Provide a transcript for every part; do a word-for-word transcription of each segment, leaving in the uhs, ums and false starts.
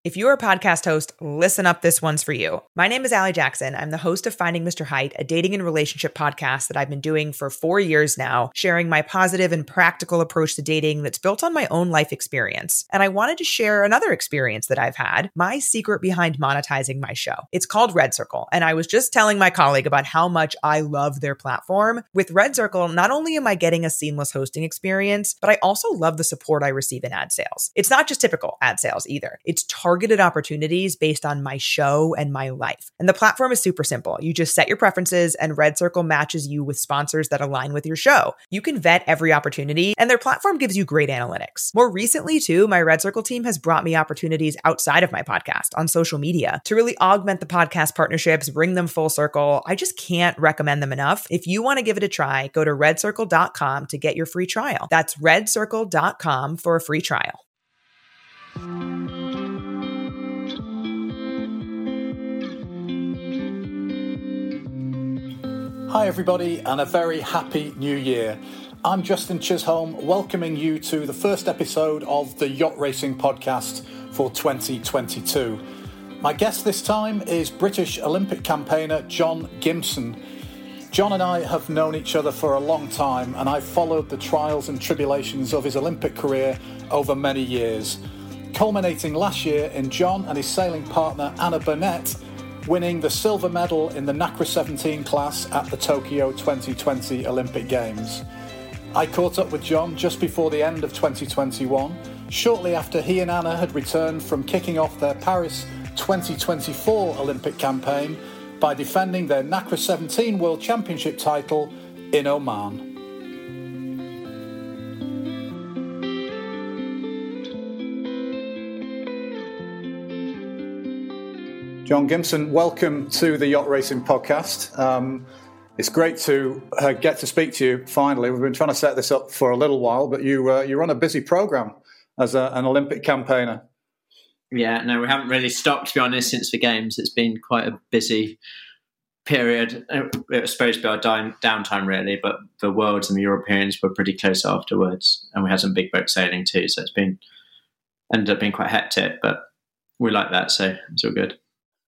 If you're a podcast host, listen up, this one's for you. My name is Allie Jackson. I'm the host of Finding Mister Height, a dating and relationship podcast that I've been doing for four years now, sharing my positive and practical approach to dating that's built on my own life experience. And I wanted to share another experience that I've had, my secret behind monetizing my show. It's called Red Circle, and I was just telling my colleague about how much I love their platform. With Red Circle, not only am I getting a seamless hosting experience, but I also love the support I receive in ad sales. It's not just typical ad sales either. It's targeted targeted opportunities based on my show and my life. And the platform is super simple. You just set your preferences and Red Circle matches you with sponsors that align with your show. You can vet every opportunity and their platform gives you great analytics. More recently too, my Red Circle team has brought me opportunities outside of my podcast on social media to really augment the podcast partnerships, bring them full circle. I just can't recommend them enough. If you want to give it a try, go to red circle dot com to get your free trial. That's red circle dot com for a free trial. Hi everybody, and a very happy new year. I'm Justin Chisholm, welcoming you to the first episode of the Yacht Racing Podcast for twenty twenty-two. My guest this time is British Olympic campaigner John Gimson. John and I have known each other for a long time, and I've followed the trials and tribulations of his Olympic career over many years, culminating last year in John and his sailing partner Anna Burnett winning the silver medal in the NACRA seventeen class at the Tokyo twenty twenty Olympic Games. I caught up with John just before the end of twenty twenty-one, shortly after he and Anna had returned from kicking off their Paris twenty twenty-four Olympic campaign by defending their NACRA seventeen World Championship title in Oman. John Gimson, welcome to the Yacht Racing Podcast. Um, it's great to uh, get to speak to you finally. We've been trying to set this up for a little while, but you, uh, you run a busy programme as a, an Olympic campaigner. Yeah, no, we haven't really stopped, to be honest, since the Games. It's been quite a busy period. It was supposed to be our down, downtime, really, but the Worlds and the Europeans were pretty close afterwards, and we had some big boat sailing too, so it's been ended up being quite hectic, but we like that, so it's all good.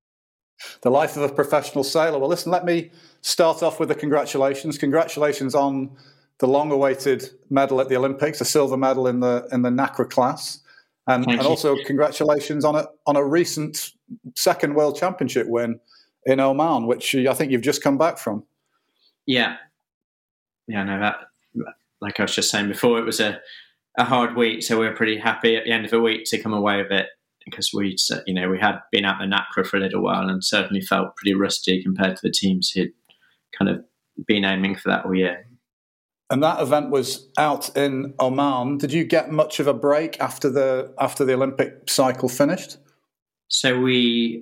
The life of a professional sailor. Well, listen, let me start off with the congratulations. Congratulations on the long-awaited medal at the Olympics, a silver medal in the in the NACRA class, and, and also congratulations on a on a recent second World Championship win in Oman, which I think you've just come back from. Yeah, yeah, no, that like I was just saying before, it was a a hard week, so we were pretty happy at the end of the week to come away with it. Because we, you know, we had been at the NACRA for a little while and certainly felt pretty rusty compared to the teams who'd kind of been aiming for that all year. And that event was out in Oman. Did you get much of a break after the after the Olympic cycle finished? So we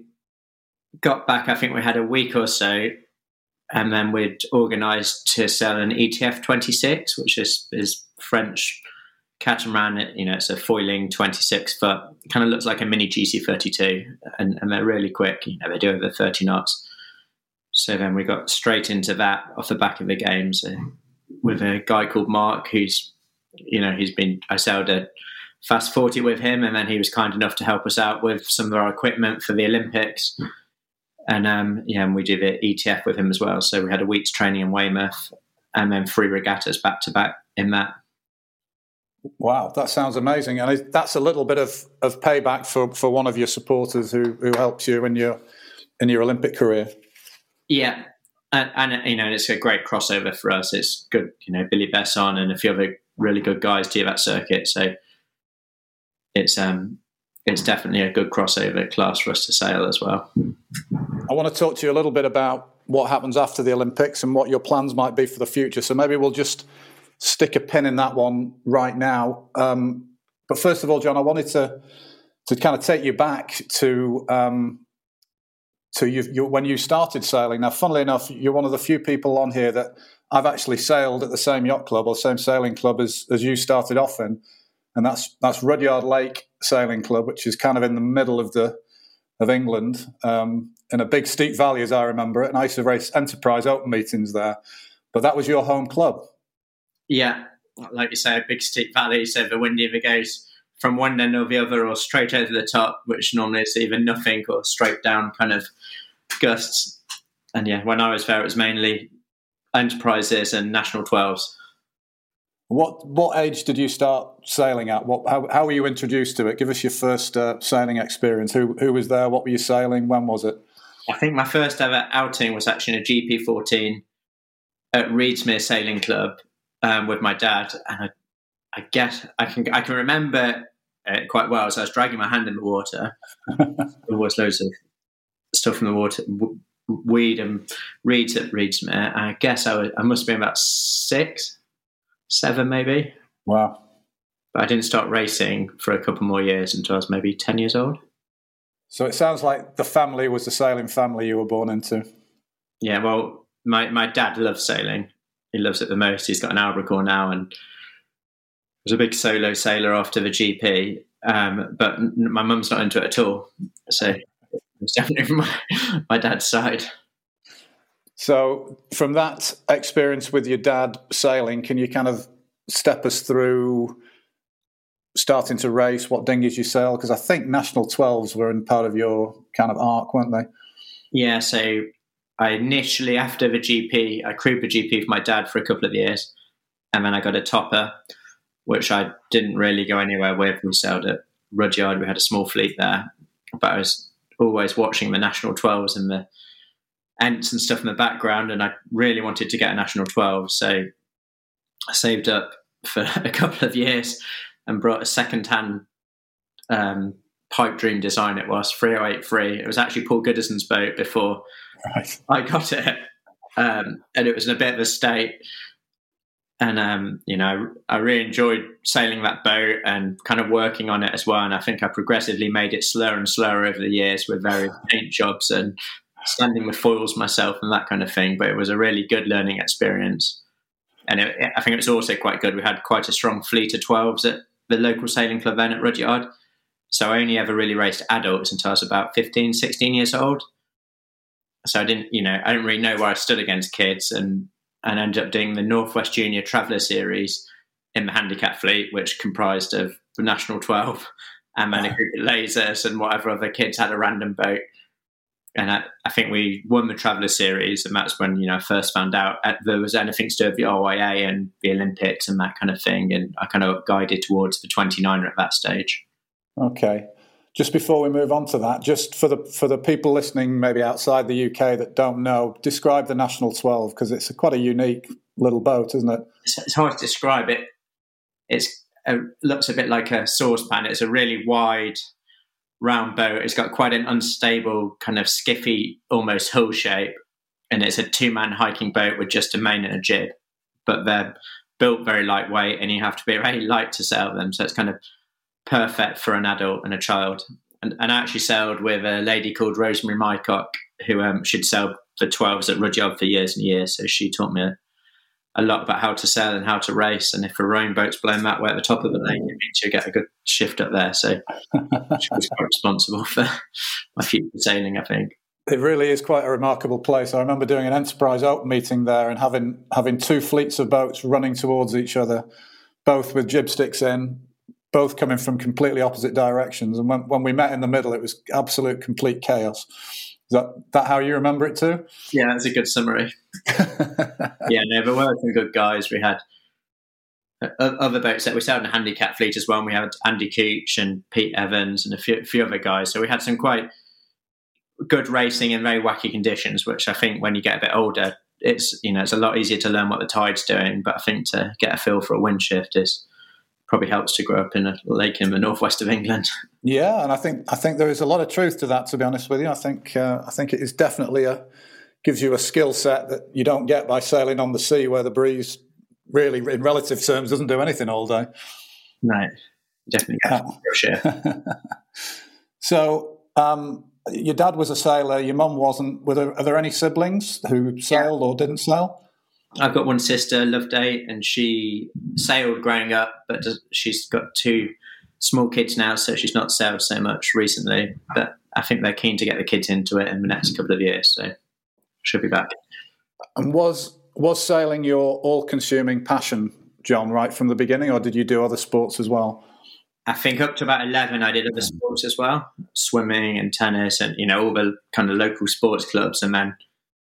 got back. I think we had a week or so, and then we'd organised to sail an E T F twenty-six, which is is French catamaran. You know, it's a foiling twenty-six foot. It kind of looks like a mini G C thirty-two, and, and they're really quick. You know, they do over thirty knots. So then we got straight into that off the back of the Games uh, with a guy called Mark, who's, you know, he's been. I sailed a fast forty with him, and then he was kind enough to help us out with some of our equipment for the Olympics. And um, yeah, and we did the E T F with him as well. So we had a week's training in Weymouth, and then three regattas back to back in that. Wow, that sounds amazing. And that's a little bit of, of payback for, for one of your supporters who, who helped you in your in your Olympic career. Yeah, and, and you know, it's a great crossover for us. It's good, you know, Billy Besson and a few other really good guys do that circuit. So it's um it's definitely a good crossover class for us to sail as well. I want to talk to you a little bit about what happens after the Olympics and what your plans might be for the future. So maybe we'll just stick a pin in that one right now. Um, but first of all, John, I wanted to to kind of take you back to um, to you, you, when you started sailing. Now, funnily enough, you're one of the few people on here that I've actually sailed at the same yacht club or same sailing club as, as you started off in, and that's that's Rudyard Lake Sailing Club, which is kind of in the middle of the of England, um, in a big steep valley, as I remember it. And I used to race Enterprise Open meetings there, but that was your home club. Yeah, like you say, a big steep valley, so the windier it goes, from one end or the other, or straight over the top, which normally is either nothing or straight down kind of gusts. And yeah, when I was there, it was mainly Enterprises and National twelves. What what age did you start sailing at? What how, how were you introduced to it? Give us your first uh, sailing experience. Who who was there? What were you sailing? When was it? I think my first ever outing was actually in a G P fourteen at Reedsmere Sailing Club um, with my dad, and I, I guess I can I can remember it quite well. So I was dragging my hand in the water. There was loads of stuff in the water, w- weed and reeds at Reedsmere. I guess I was I must have been about six, seven maybe. Wow! But I didn't start racing for a couple more years until I was maybe ten years old. So it sounds like the family was the sailing family you were born into. Yeah, well, my, my dad loves sailing. He loves it the most. He's got an Albacore now and was a big solo sailor after the G P. Um, but my mum's not into it at all. So it's definitely from my, my dad's side. So from that experience with your dad sailing, can you kind of step us through starting to race, what dinghies you sail? Because I think National twelves were in part of your kind of arc, weren't they? Yeah, so I initially, after the G P, I crewed the G P for my dad for a couple of years. And then I got a topper, which I didn't really go anywhere with. We sailed at Rudyard. We had a small fleet there. But I was always watching the National twelves and the Ents and stuff in the background. And I really wanted to get a National twelve. So I saved up for a couple of years and brought a second-hand um, Pipe Dream design. It was three oh eight three. It was actually Paul Goodison's boat before right. I got it. Um, and it was in a bit of a state. And, um, you know, I really enjoyed sailing that boat and kind of working on it as well. And I think I progressively made it slower and slower over the years with various paint jobs and standing with foils myself and that kind of thing. But it was a really good learning experience. And it, I think it was also quite good. We had quite a strong fleet of twelves at the local sailing club then at Rudyard. So I only ever really raced adults until I was about fifteen, sixteen years old. So I didn't, you know, I didn't really know where I stood against kids, and, and ended up doing the Northwest Junior Traveller Series in the handicap fleet, which comprised of the National twelve and then a group of lasers and whatever other kids had a random boat. And I, I think we won the Traveller Series, and that's when, you know, I first found out there was anything to do with the R Y A and the Olympics and that kind of thing. And I kind of guided towards the twenty-niner at that stage. Okay. Just before we move on to that, just for the for the people listening maybe outside the U K that don't know, describe the National twelve, because it's a, quite a unique little boat, isn't it? It's, it's hard to describe it. It's it looks a bit like a saucepan. It's a really wide, round boat. It's got quite an unstable kind of skiffy, almost hull shape, and it's a two-man hiking boat with just a main and a jib. But they're built very lightweight, and you have to be very light to sail them. So it's kind of perfect for an adult and a child. And, and I actually sailed with a lady called Rosemary Mycock, who um, she'd sailed the twelves at Rudyard for years and years. So she taught me a, a lot about how to sail and how to race. And if a rowing boat's blown that way at the top of the lane, it means you get a good shift up there. So she was quite responsible for my future sailing, I think. It really is quite a remarkable place. I remember doing an Enterprise Open meeting there and having having two fleets of boats running towards each other, both with jib sticks in, both coming from completely opposite directions. And when, when we met in the middle, it was absolute complete chaos. Is that, that how you remember it too? Yeah, that's a good summary. Yeah, no, but we were some good guys. We had other boats that we sailed in a handicap fleet as well. And we had Andy Cooch and Pete Evans and a few, a few other guys. So we had some quite good racing in very wacky conditions, which I think when you get a bit older, it's, you know, it's a lot easier to learn what the tide's doing. But I think to get a feel for a wind shift is probably helps to grow up in a lake in the northwest of England. Yeah, and I think I think there is a lot of truth to that. To be honest with you, I think uh, I think it is definitely a gives you a skill set that you don't get by sailing on the sea, where the breeze really, in relative terms, doesn't do anything all day. No, definitely get uh, for sure. So, um, your dad was a sailor, your mum wasn't. Were there, are there any siblings who sailed yeah. or didn't sail? I've got one sister, Loveday, and she sailed growing up, but she's got two small kids now, so she's not sailed so much recently. But I think they're keen to get the kids into it in the next couple of years, so she'll be back. And was was sailing your all-consuming passion, John, right from the beginning, or did you do other sports as well? I think up to about eleven, I did other sports as well, swimming and tennis and, you know, all the kind of local sports clubs. And then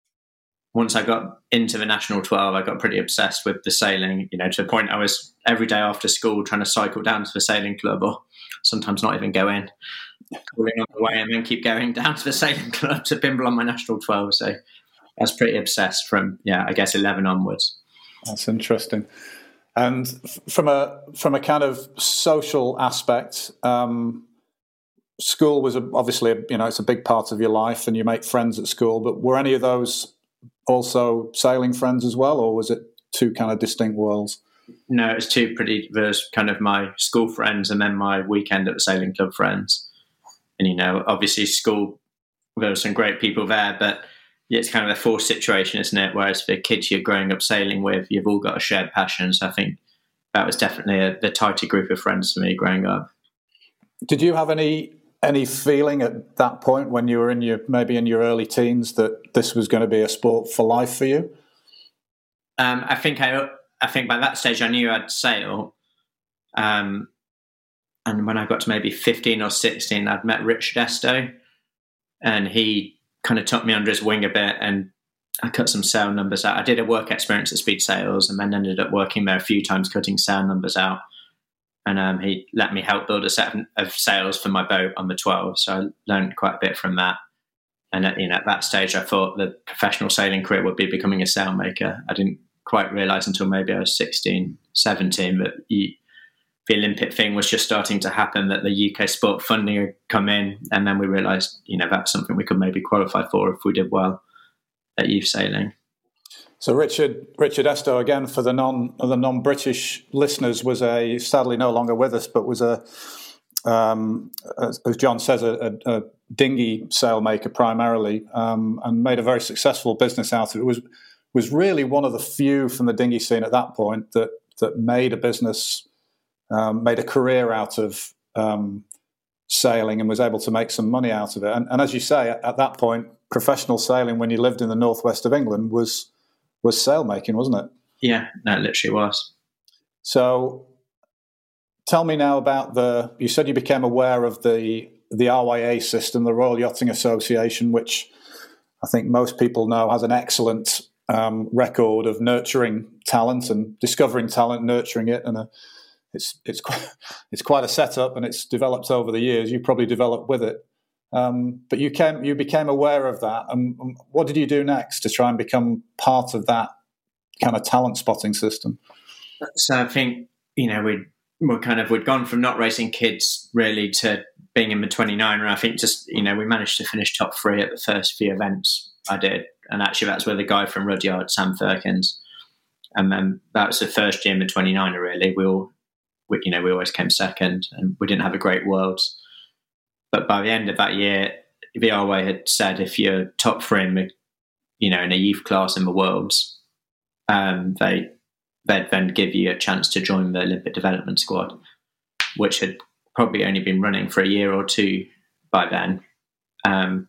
once I got into the national twelve, I got pretty obsessed with the sailing, you know, to the point I was every day after school trying to cycle down to the sailing club, or sometimes not even go in, calling on the way and then keep going down to the sailing club to bimble on my national twelve. So I was pretty obsessed from, yeah, I guess eleven onwards. That's interesting. And from a from a kind of social aspect, um, school was a, obviously a, you know it's a big part of your life, and you make friends at school. But were any of those also sailing friends as well, or was it two kind of distinct worlds? No, it was two pretty. There's kind of my school friends, and then my weekend at the sailing club friends. And you know, obviously, school there were some great people there, but it's kind of a forced situation, isn't it? Whereas the kids you're growing up sailing with, you've all got a shared passion. So I think that was definitely a, the tighter group of friends for me growing up. Did you have any any feeling at that point when you were in your maybe in your early teens that this was going to be a sport for life for you? Um, I think I I think by that stage I knew I'd sail. Um, and when I got to maybe fifteen or sixteen, I'd met Richard Estow, and he kind of took me under his wing a bit, and I cut some sail numbers out. I did a work experience at Speed Sails and then ended up working there a few times cutting sail numbers out. And um, he let me help build a set of sails for my boat on the twelve. So I learned quite a bit from that. And at, you know, at that stage, I thought the professional sailing career would be becoming a sailmaker. I didn't quite realise until maybe I was sixteen, seventeen that you, the Olympic thing was just starting to happen, that the U K sport funding had come in, and then we realised, you know, that's something we could maybe qualify for if we did well at youth sailing. So Richard Richard Estow, again, for the non the non-British listeners, was a sadly no longer with us, but was a um, as, as John says, a, a, a dinghy sailmaker primarily, um, and made a very successful business out of it. Was was really one of the few from the dinghy scene at that point that that made a business. Um, made a career out of um, sailing and was able to make some money out of it. And, and as you say, at, at that point, professional sailing, when you lived in the northwest of England, was was sailmaking, wasn't it? Yeah, no, it literally was. So tell me now about the, you said you became aware of the, the R Y A system, the Royal Yachting Association, which I think most people know has an excellent um, record of nurturing talent and discovering talent, nurturing it, and a It's it's quite, it's quite a setup, and it's developed over the years. You probably developed with it, um, but you came you became aware of that. And um, what did you do next to try and become part of that kind of talent spotting system? So I think you know we we kind of we'd gone from not racing kids really to being in the twenty-nine, and I think just you know we managed to finish top three at the first few events I did, and actually that's where the guy from Rudyard, Sam Firkins, and then that was the first year in the twenty-nine. Really, we all. We, you know, we always came second, and we didn't have a great Worlds. But by the end of that year, the R W A had said if you're top three, in the, you know, in a youth class in the Worlds, um, they they'd then give you a chance to join the Olympic development squad, which had probably only been running for a year or two by then. Um,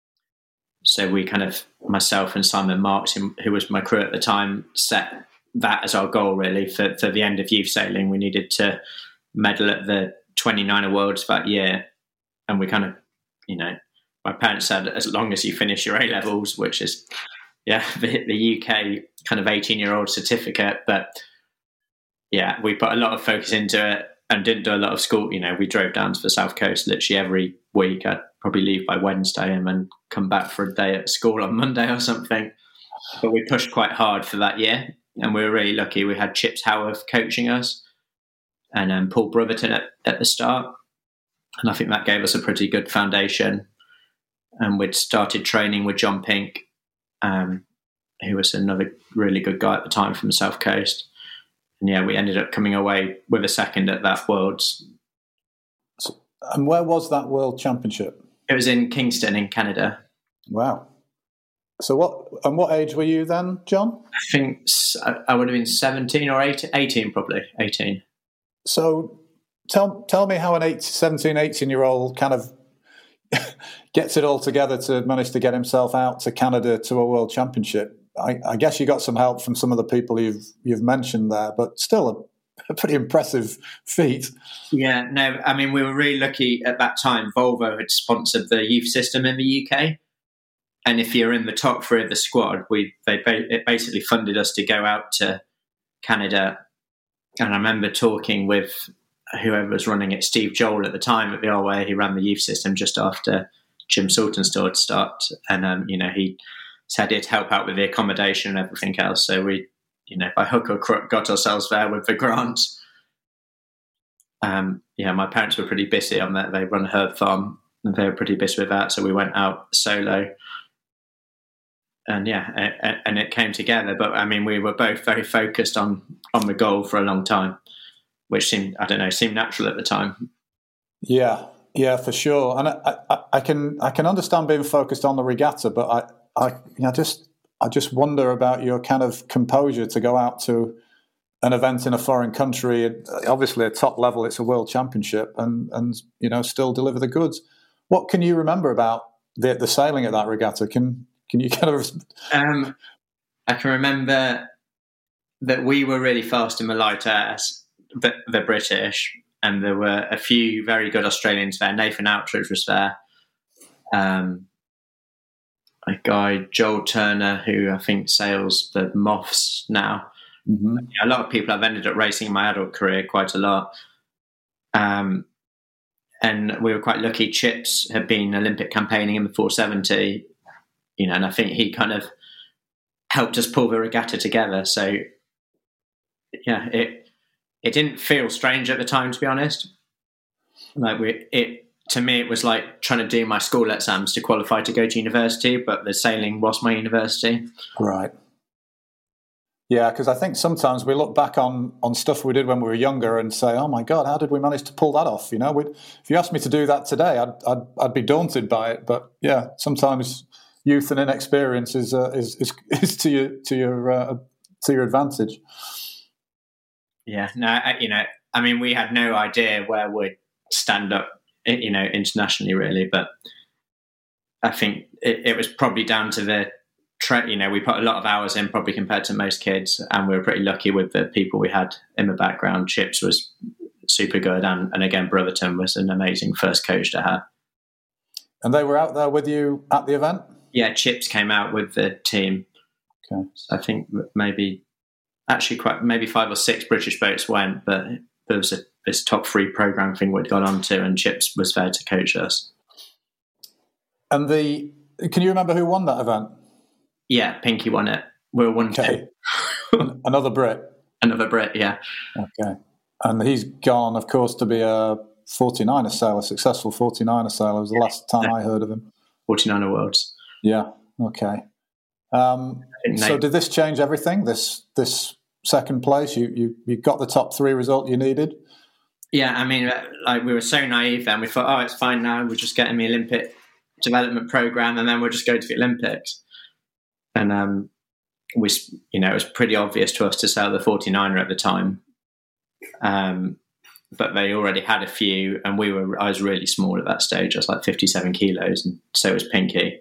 so we kind of, myself and Simon Marks, who was my crew at the time, set that as our goal really for, for the end of youth sailing. We needed to medal at the twenty-niner Worlds that year, and we kind of, you know, my parents said as long as you finish your A levels, which is yeah the, the U K kind of eighteen year old certificate, but yeah, we put a lot of focus into it and didn't do a lot of school. You know, we drove down to the South Coast literally every week. I'd probably leave by Wednesday and then come back for a day at school on Monday or something, but we pushed quite hard for that year. And we were really lucky. We had Chips Howarth coaching us, and um, Paul Brotherton at, at the start. And I think that gave us a pretty good foundation. And we'd started training with John Pink, um, who was another really good guy at the time from the South Coast. And yeah, we ended up coming away with a second at that Worlds. And where was that World Championship? It was in Kingston in Canada. Wow. So what, and what age were you then, John? I think I would have been seventeen or eighteen, eighteen probably, eighteen. So tell tell me how an eight, seventeen, eighteen-year-old kind of gets it all together to manage to get himself out to Canada to a World Championship. I, I guess you got some help from some of the people you've you've mentioned there, but still a pretty impressive feat. Yeah, no, I mean, we were really lucky at that time. Volvo had sponsored the youth system in the U K. And if you're in the top three of the squad, we they it basically funded us to go out to Canada. And I remember talking with whoever was running it, Steve Joel at the time at the R W A. He ran the youth system just after Jim Saltonstall had started. And, um, you know, he said he'd help out with the accommodation and everything else. So we, you know, by hook or crook, got ourselves there with the grant. Um, yeah, my parents were pretty busy on that. They run a herb farm and they were pretty busy with that. So we went out solo. And yeah, and it came together. But I mean, we were both very focused on, on the goal for a long time, which seemed, I don't know, seemed natural at the time. Yeah, yeah, for sure. And I, I, I can I can understand being focused on the regatta, but I, I, you know, just I just wonder about your kind of composure to go out to an event in a foreign country. Obviously, at top level, it's a world championship, and and you know, still deliver the goods. What can you remember about the the sailing at that regatta? Can Can you kind of? Um, I can remember that we were really fast in the light airs, the, the British, and there were a few very good Australians there. Nathan Outridge was there. Um, a guy, Joel Turner, who I think sails the Moths now. Mm-hmm. A lot of people I've ended up racing in my adult career quite a lot. Um, and we were quite lucky. Chips had been Olympic campaigning in the four seventy. You know, and I think he kind of helped us pull the regatta together. So, yeah, it it didn't feel strange at the time, to be honest. Like we, it to me, it was like trying to do my school exams to qualify to go to university, but the sailing was my university. Right. Yeah, because I think sometimes we look back on on stuff we did when we were younger and say, "Oh my God, how did we manage to pull that off?" You know, we'd, if you asked me to do that today, I'd I'd, I'd be daunted by it. But yeah, sometimes youth and inexperience is uh, is, is is to your to your uh, to your advantage. Yeah, no, I, you know, I mean, we had no idea where we'd stand up, you know, internationally, really. But I think it, it was probably down to the, tra- you know, we put a lot of hours in, probably compared to most kids, and we were pretty lucky with the people we had in the background. Chips was super good, and and again, Brotherton was an amazing first coach to have. And they were out there with you at the event? Yeah, Chips came out with the team. Okay. So I think maybe, actually quite, maybe five or six British boats went, but there was a, this top three program thing we'd gone on to, and Chips was there to coach us. And the, can you remember who won that event? Yeah, Pinky won it. We were one okay. Another Brit? Another Brit, yeah. Okay. And he's gone, of course, to be a forty-niner sailor, successful forty-niner sailor. It was the last time yeah. I heard of him. forty-niner Worlds. Yeah. Okay. Um, so did this change everything? This this second place, you you you got the top three result you needed? Yeah, I mean, like we were so naive then. We thought, oh, it's fine now. We're just getting the Olympic development program, and then we'll just go to the Olympics. And um, we, you know, it was pretty obvious to us to sail the forty-niner at the time. Um, but they already had a few, and we were. I was really small at that stage. I was like fifty-seven kilos, and so was Pinky.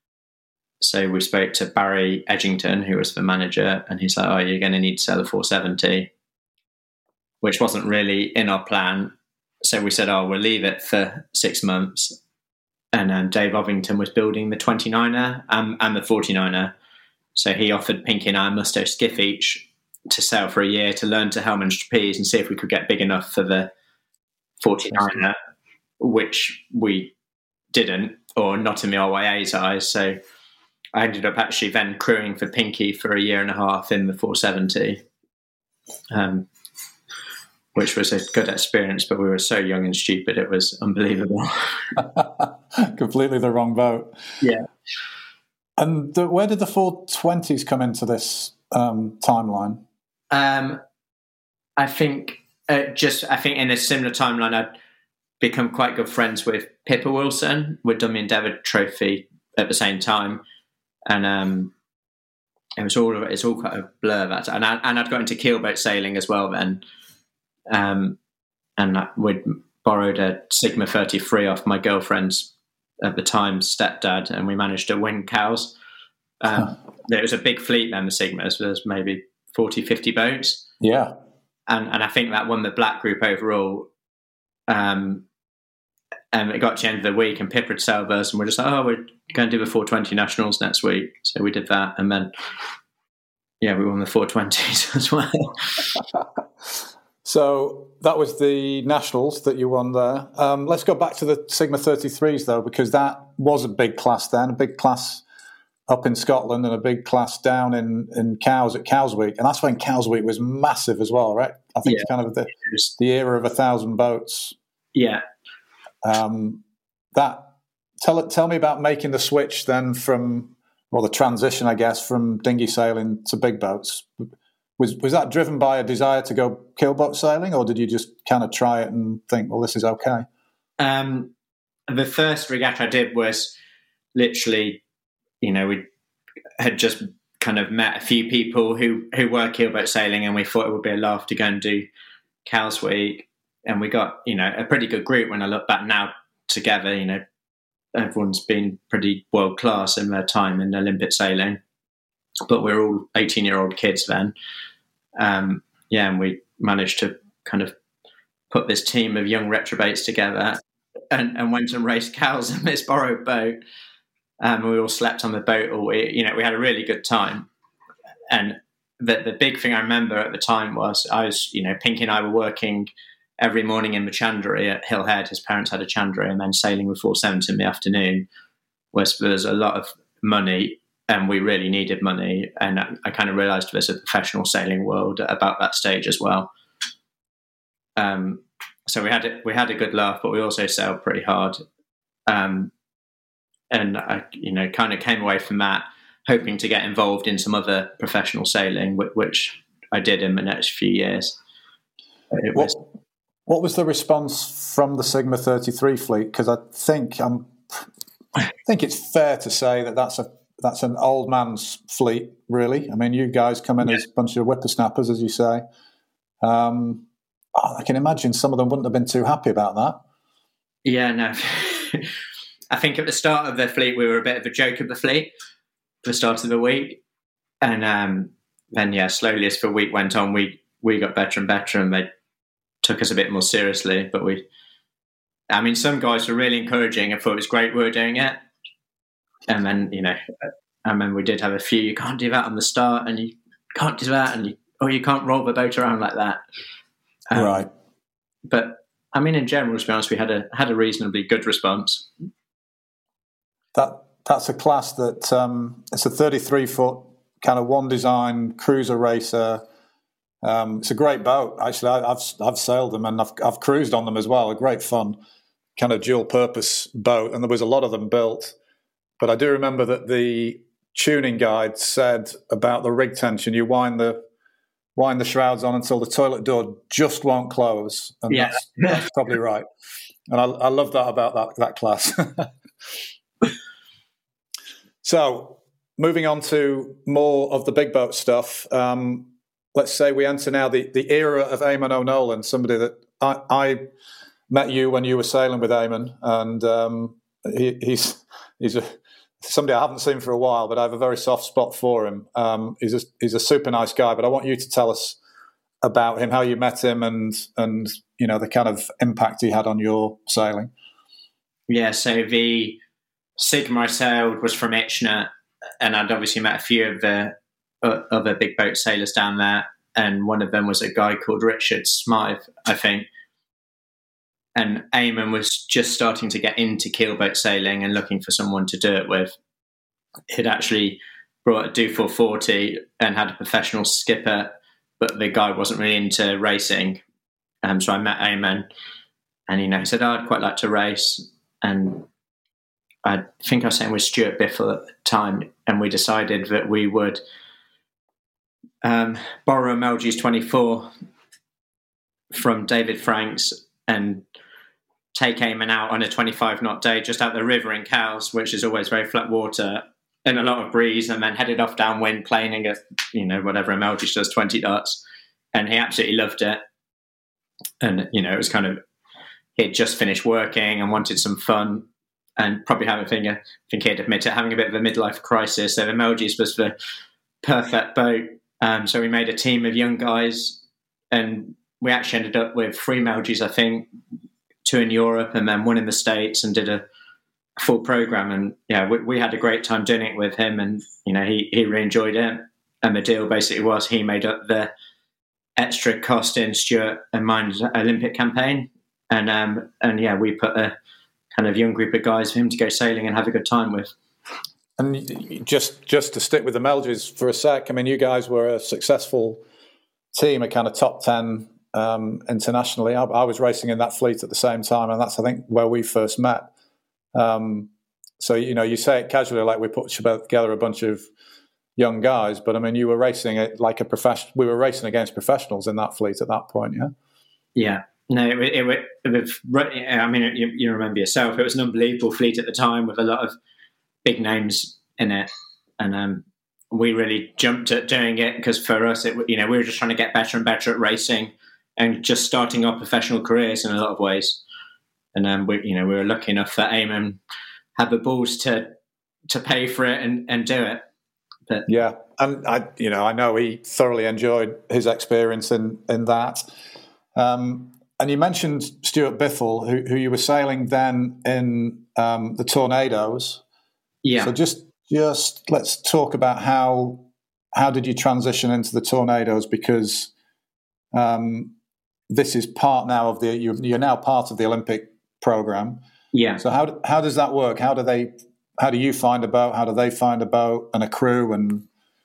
So we spoke to Barry Edgington, who was the manager, and he's like, "Oh, you're going to need to sell a four seventy," which wasn't really in our plan. So we said, "Oh, we'll leave it for six months." And um, Dave Ovington was building the twenty-niner and, and the forty-niner. So he offered Pinky and I a Musto skiff each to sail for a year to learn to helm and trapeze and see if we could get big enough for the forty-niner, which we didn't, or not in the R Y A's eyes. So I ended up actually then crewing for Pinky for a year and a half in the four seventy, um, which was a good experience, but we were so young and stupid, it was unbelievable. Completely the wrong boat. Yeah. And the, where did the four twenties come into this um, timeline? Um, I think uh, just, I think in a similar timeline, I'd become quite good friends with Pippa Wilson. We'd done the Endeavour Trophy at the same time. And um, it was all it's all quite a blur that, and I, and I'd got into keelboat sailing as well then, um, and we'd borrowed a Sigma thirty-three off my girlfriend's at the time stepdad, and we managed to win cows. Um, huh. There was a big fleet then, the Sigmas. There was maybe forty, fifty boats. Yeah, and and I think that won the black group overall. Um, and it got to the end of the week, and Pippa had sailed us, and we're just like, oh, we're going to do the four twenty nationals next week. So we did that, and then yeah, we won the four twenties as well. So that was the nationals that you won there. Um, let's go back to the Sigma thirty-threes though, because that was a big class then, a big class up in Scotland and a big class down in, in Cowes at Cowes Week. And that's when Cowes Week was massive as well, right? I think yeah. It's kind of the, the era of a thousand boats. Yeah. Um, that tell tell me about making the switch then from, or the transition, I guess, from dinghy sailing to big boats. Was was that driven by a desire to go keelboat sailing, or did you just kind of try it and think, well, this is okay? Um, the first regatta I did was literally, you know, we had just kind of met a few people who, who were keelboat sailing, and we thought it would be a laugh to go and do Cowes Week. And we got, you know, a pretty good group when I look back now together. You know, everyone's been pretty world class in their time in Olympic sailing, but we're all eighteen year old kids then. Um, yeah, and we managed to kind of put this team of young retrobates together and, and went and raced Cowes in this borrowed boat. Um, we all slept on the boat all week. You know, we had a really good time. And the the big thing I remember at the time was I was, you know, Pinky and I were working every morning in the chandlery at Hill Head. His parents had a chandlery, and then sailing with four seventy in the afternoon, where there was a lot of money, and we really needed money. And I, I kind of realised there's a professional sailing world at about that stage as well. Um, so we had it, we had a good laugh, but we also sailed pretty hard. Um, and I, you know, kind of came away from that hoping to get involved in some other professional sailing, which I did in the next few years. It was. What, what was the response from the Sigma thirty-three fleet? Because I think I'm, I think it's fair to say that that's a that's an old man's fleet, really. I mean, you guys come in yeah. as a bunch of whippersnappers, as you say. Um, I can imagine some of them wouldn't have been too happy about that. Yeah, no. I think at the start of the fleet, we were a bit of a joke of the fleet for the start of the week. And um, then, yeah, slowly as the week went on, we, we got better and better, and they took us a bit more seriously. But we, I mean, some guys were really encouraging and thought it was great we were doing it. And then, you know, I mean, we did have a few, you can't do that on the start, and you can't do that, and you, or you can't roll the boat around like that. Um, right. But, I mean, in general, to be honest, we had a had a reasonably good response. That That's a class that, um, it's a thirty-three foot kind of one design cruiser racer. Um, it's a great boat. Actually, I, I've I've sailed them, and I've I've cruised on them as well. A great fun kind of dual purpose boat, and there was a lot of them built. But I do remember that the tuning guide said about the rig tension, you wind the wind the shrouds on until the toilet door just won't close, and yeah. that's, that's probably right. And I, I love that about that that class. So, moving on to more of the big boat stuff. Um, let's say we enter now the, the era of Eamon O'Nolan, somebody that I, I met you when you were sailing with Eamon, and um, he, he's he's a, somebody I haven't seen for a while, but I have a very soft spot for him. Um, he's a, he's a super nice guy, but I want you to tell us about him, how you met him, and and you know the kind of impact he had on your sailing. Yeah, so the Sigma I sailed was from Itchner, and I'd obviously met a few of the uh, other big boat sailors down there, and one of them was a guy called Richard Smythe, I think. And Eamon was just starting to get into keelboat sailing and looking for someone to do it with. He'd actually brought a Do four forty and had a professional skipper, but the guy wasn't really into racing. Um, so I met Eamon, and you know, he said, oh, I'd quite like to race. And I think I was saying with Stuart Biffle at the time, and we decided that we would um, borrow a Melges twenty-four from David Franks and take Eamon out on a twenty-five knot day just out the river in Cowes, which is always very flat water and a lot of breeze, and then headed off downwind, planing at, you know, whatever a Melges does, twenty knots. And he absolutely loved it. And, you know, it was kind of, he'd just finished working and wanted some fun, and probably having a thing, I think he'd admit it, having a bit of a midlife crisis. So the Melges was the perfect boat. Um, so we made a team of young guys, and we actually ended up with three Melges, I think, two in Europe and then one in the States, and did a full program. And yeah, we, we had a great time doing it with him, and you know, he he really enjoyed it. And the deal basically was he made up the extra cost in Stuart and mine's Olympic campaign, and um and yeah, we put a kind of young group of guys for him to go sailing and have a good time with. And just just to stick with the Melges for a sec, I mean, you guys were a successful team, a kind of top ten um, internationally. I, I was racing in that fleet at the same time, and that's, I think, where we first met. Um, so, you know, you say it casually like we put together a bunch of young guys, but I mean, you were racing it like a professional. We were racing against professionals in that fleet at that point, yeah? Yeah. No, it, it, it, it, I mean, you, you remember yourself, it was an unbelievable fleet at the time with a lot of big names in it. And um, we really jumped at doing it because for us, it, you know, we were just trying to get better and better at racing and just starting our professional careers in a lot of ways. And um, we, you know, we were lucky enough that Eamon had the balls to to pay for it and, and do it. But yeah, and I, you know, I know he thoroughly enjoyed his experience in in that. Um, and you mentioned Stuart Biffle, who, who you were sailing then in um, the Tornadoes. Yeah. So just just let's talk about how how did you transition into the Tornadoes, because um, this is part now of the you're, you're now part of the Olympic program. Yeah. So how how does that work? How do they how do you find a boat? How do they find a boat and a crew? And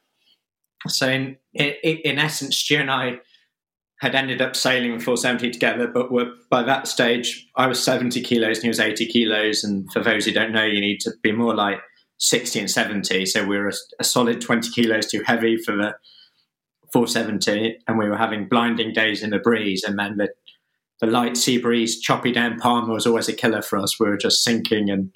so in in, in essence, Stu and I had ended up sailing four seventy together, but were, by that stage I was seventy kilos and he was eighty kilos. And for those who don't know, you need to be more like sixty and seventy. So we were a, a solid twenty kilos too heavy for the four seventy, and we were having blinding days in the breeze, and then the the light sea breeze, choppy down Palmer was always a killer for us. We were just sinking and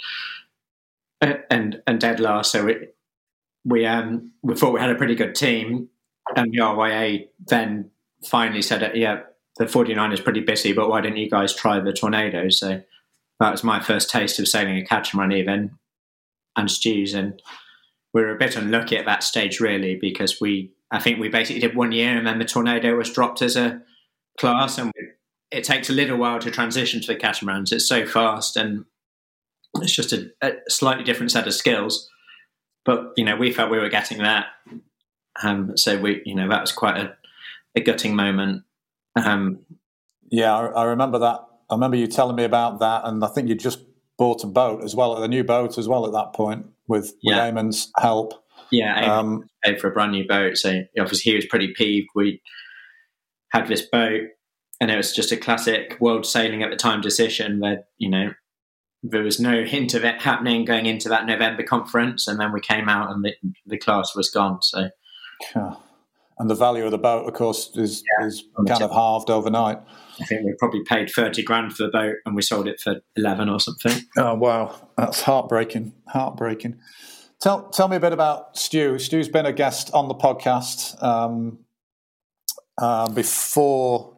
and and dead last. So we we um we thought we had a pretty good team, and the R Y A then finally said, "Yeah, the forty-nine is pretty busy, but why don't you guys try the Tornadoes?" So that was my first taste of sailing a catamaran, even and Stu's, and we were a bit unlucky at that stage, really, because we I think we basically did one year, and then the Tornado was dropped as a class, and we, it takes a little while to transition to the catamarans. It's so fast, and it's just a, a slightly different set of skills. But, you know, we felt we were getting that. Um, so, we, you know, that was quite a, a gutting moment. Um, yeah, I, I remember that. I remember you telling me about that, and I think you just bought a boat as well, a new boat as well at that point with, with yeah. Eamon's help. Yeah, Eamon um, paid for a brand new boat. So, obviously, he was pretty peeved. We had this boat, and it was just a classic world sailing at the time decision where, you know, there was no hint of it happening going into that November conference. And then we came out and the, the class was gone. So, yeah. And the value of the boat, of course, is, yeah, is kind of halved overnight. I think we probably paid thirty grand for the boat and we sold it for eleven or something. Oh, wow. That's heartbreaking. Heartbreaking. Tell, tell me a bit about Stu. Stu's been a guest on the podcast um, uh, before...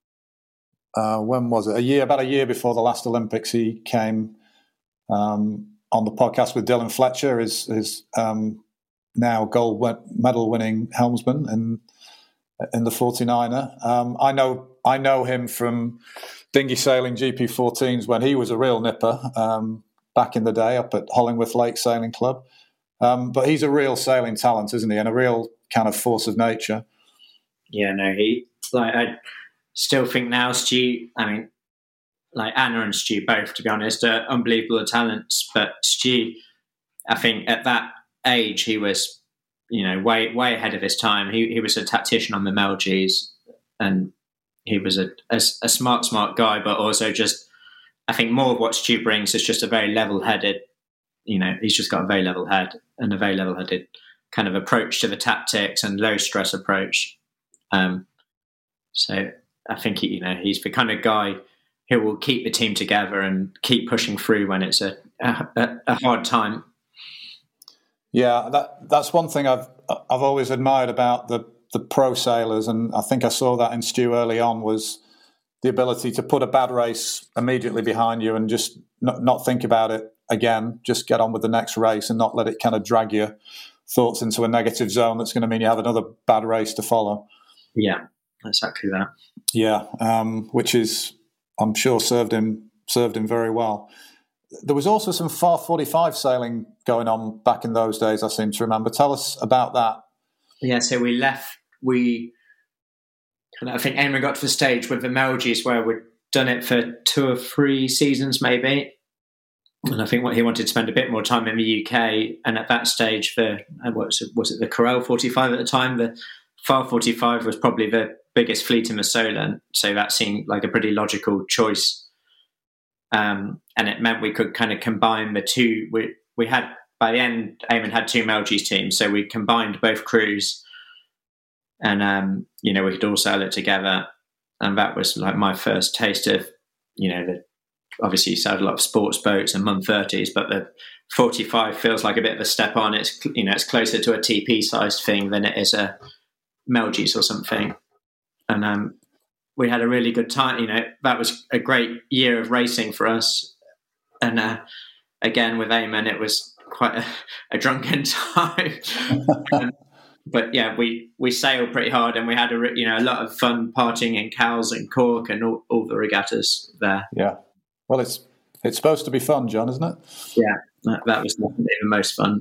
Uh, when was it? A year, about a year before the last Olympics, he came um, on the podcast with Dylan Fletcher, his, his um, now gold medal winning helmsman in in the forty-niner. Um, I know I know him from dinghy sailing G P fourteens when he was a real nipper um, back in the day up at Hollingworth Lake Sailing Club. Um, but he's a real sailing talent, isn't he? And a real kind of force of nature. Yeah, no, he like I. Still think now Stu, I mean, like Anna and Stu both, to be honest, are unbelievable talents. But Stu, I think at that age, he was, you know, way way ahead of his time. He he was a tactician on the Melges, and he was a, a, a smart, smart guy, but also just, I think more of what Stu brings is just a very level-headed, you know, he's just got a very level head and a very level-headed kind of approach to the tactics and low-stress approach. Um, so... I think he, you know, he's the kind of guy who will keep the team together and keep pushing through when it's a a, a hard time. Yeah, that that's one thing I've I've always admired about the the pro sailors, and I think I saw that in Stu early on, was the ability to put a bad race immediately behind you and just not, not think about it again, just get on with the next race and not let it kind of drag your thoughts into a negative zone that's going to mean you have another bad race to follow. Yeah. exactly that. Yeah, um, which is, I'm sure, served him served him very well. There was also some four forty-five sailing going on back in those days, I seem to remember. Tell us about that. Yeah, so we left, we, I think Eamon got to the stage with the Melgies where we'd done it for two or three seasons maybe. And I think what he wanted to spend a bit more time in the U K. And at that stage, the what was it, was it the Corel forty-five at the time? The F A R forty-five was probably the biggest fleet in the Solent. So that seemed like a pretty logical choice. Um, and it meant we could kind of combine the two. We we had, by the end, Eamon had two Melgies teams, so we combined both crews, and um, you know, we could all sail it together. And that was like my first taste of, you know, the obviously you sailed a lot of sports boats and Mun thirties, but the forty-five feels like a bit of a step on. It's, you know, it's closer to a T P sized thing than it is a Melgies or something. And um, we had a really good time. You know, that was a great year of racing for us. And uh, again, with Eamon, it was quite a, a drunken time. um, but yeah, we, we sailed pretty hard, and we had a, you know, a lot of fun partying in Cowes and Cork and all, all the regattas there. Yeah. Well, it's it's supposed to be fun, John, isn't it? Yeah, that, that was definitely the most fun.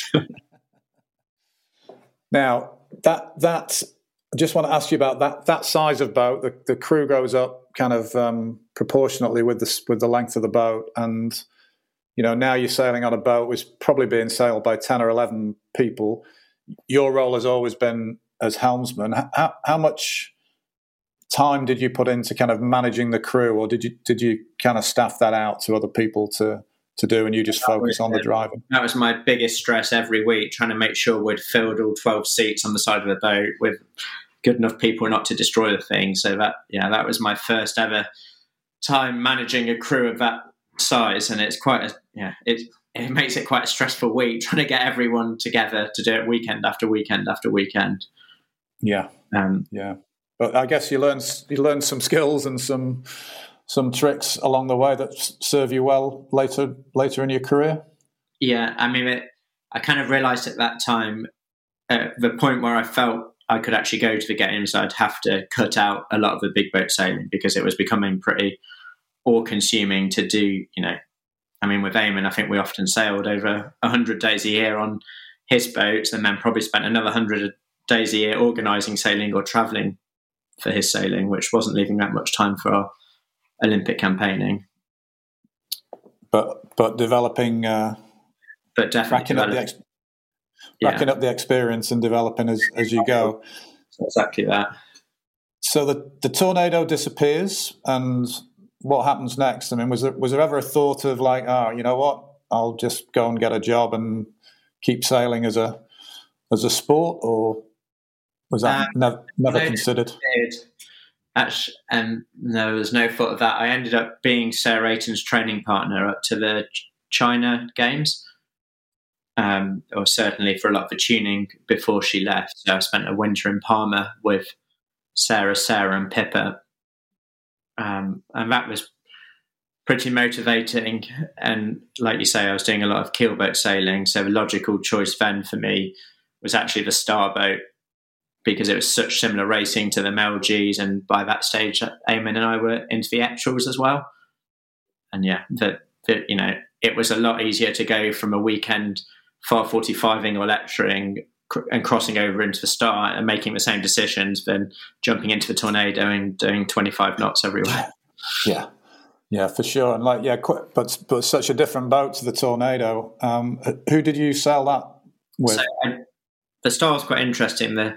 Now, that that I just want to ask you about that that size of boat. The, the crew goes up kind of um, proportionately with the with the length of the boat, and you know, now you're sailing on a boat which is probably being sailed by ten or eleven people. Your role has always been as helmsman. How how much time did you put into kind of managing the crew, or did you did you kind of staff that out to other people to to do, and you just focus on the driving? That was my biggest stress every week, trying to make sure we'd filled all twelve seats on the side of the boat with good enough people not to destroy the thing. So that, yeah, that was my first ever time managing a crew of that size, and it's quite a, yeah, it it makes it quite a stressful week trying to get everyone together to do it weekend after weekend after weekend. Yeah, um, yeah. But I guess you learn you learn some skills and some some tricks along the way that serve you well later later in your career. Yeah, I mean, it, I kind of realised at that time, uh, the point where I felt I could actually go to the games, I'd have to cut out a lot of the big boat sailing because it was becoming pretty all-consuming to do. You know, I mean, with Eamon, I think we often sailed over a hundred days a year on his boats, and then probably spent another hundred days a year organising sailing or travelling for his sailing, which wasn't leaving that much time for our Olympic campaigning. But but developing, uh, but definitely racking, up the, ex- yeah. racking up the experience and developing as, as you go. Exactly that. So the, the Tornado disappears, and what happens next? I mean, was there was there ever a thought of like, oh, you know what, I'll just go and get a job and keep sailing as a as a sport, or was that um, never, never no, considered? Actually, um, no, there was no thought of that. I ended up being Sarah Ayton's training partner up to the China Games, um, or certainly for a lot of the tuning before she left. So I spent a winter in Palma with Sarah, Sarah and Pippa. Um, and that was pretty motivating. And like you say, I was doing a lot of keelboat sailing. So the logical choice then for me was actually the Starboat, because it was such similar racing to the Melgies, and by that stage, Eamon and I were into the Etrels as well. And yeah, that you know, it was a lot easier to go from a weekend F A R forty-five-ing or lecturing cr- and crossing over into the Star and making the same decisions than jumping into the Tornado and doing twenty-five knots everywhere. Yeah, yeah, for sure. And like, yeah, quite, but but such a different boat to the Tornado. Um, who did you sail that with? So, I, the Star was quite interesting. The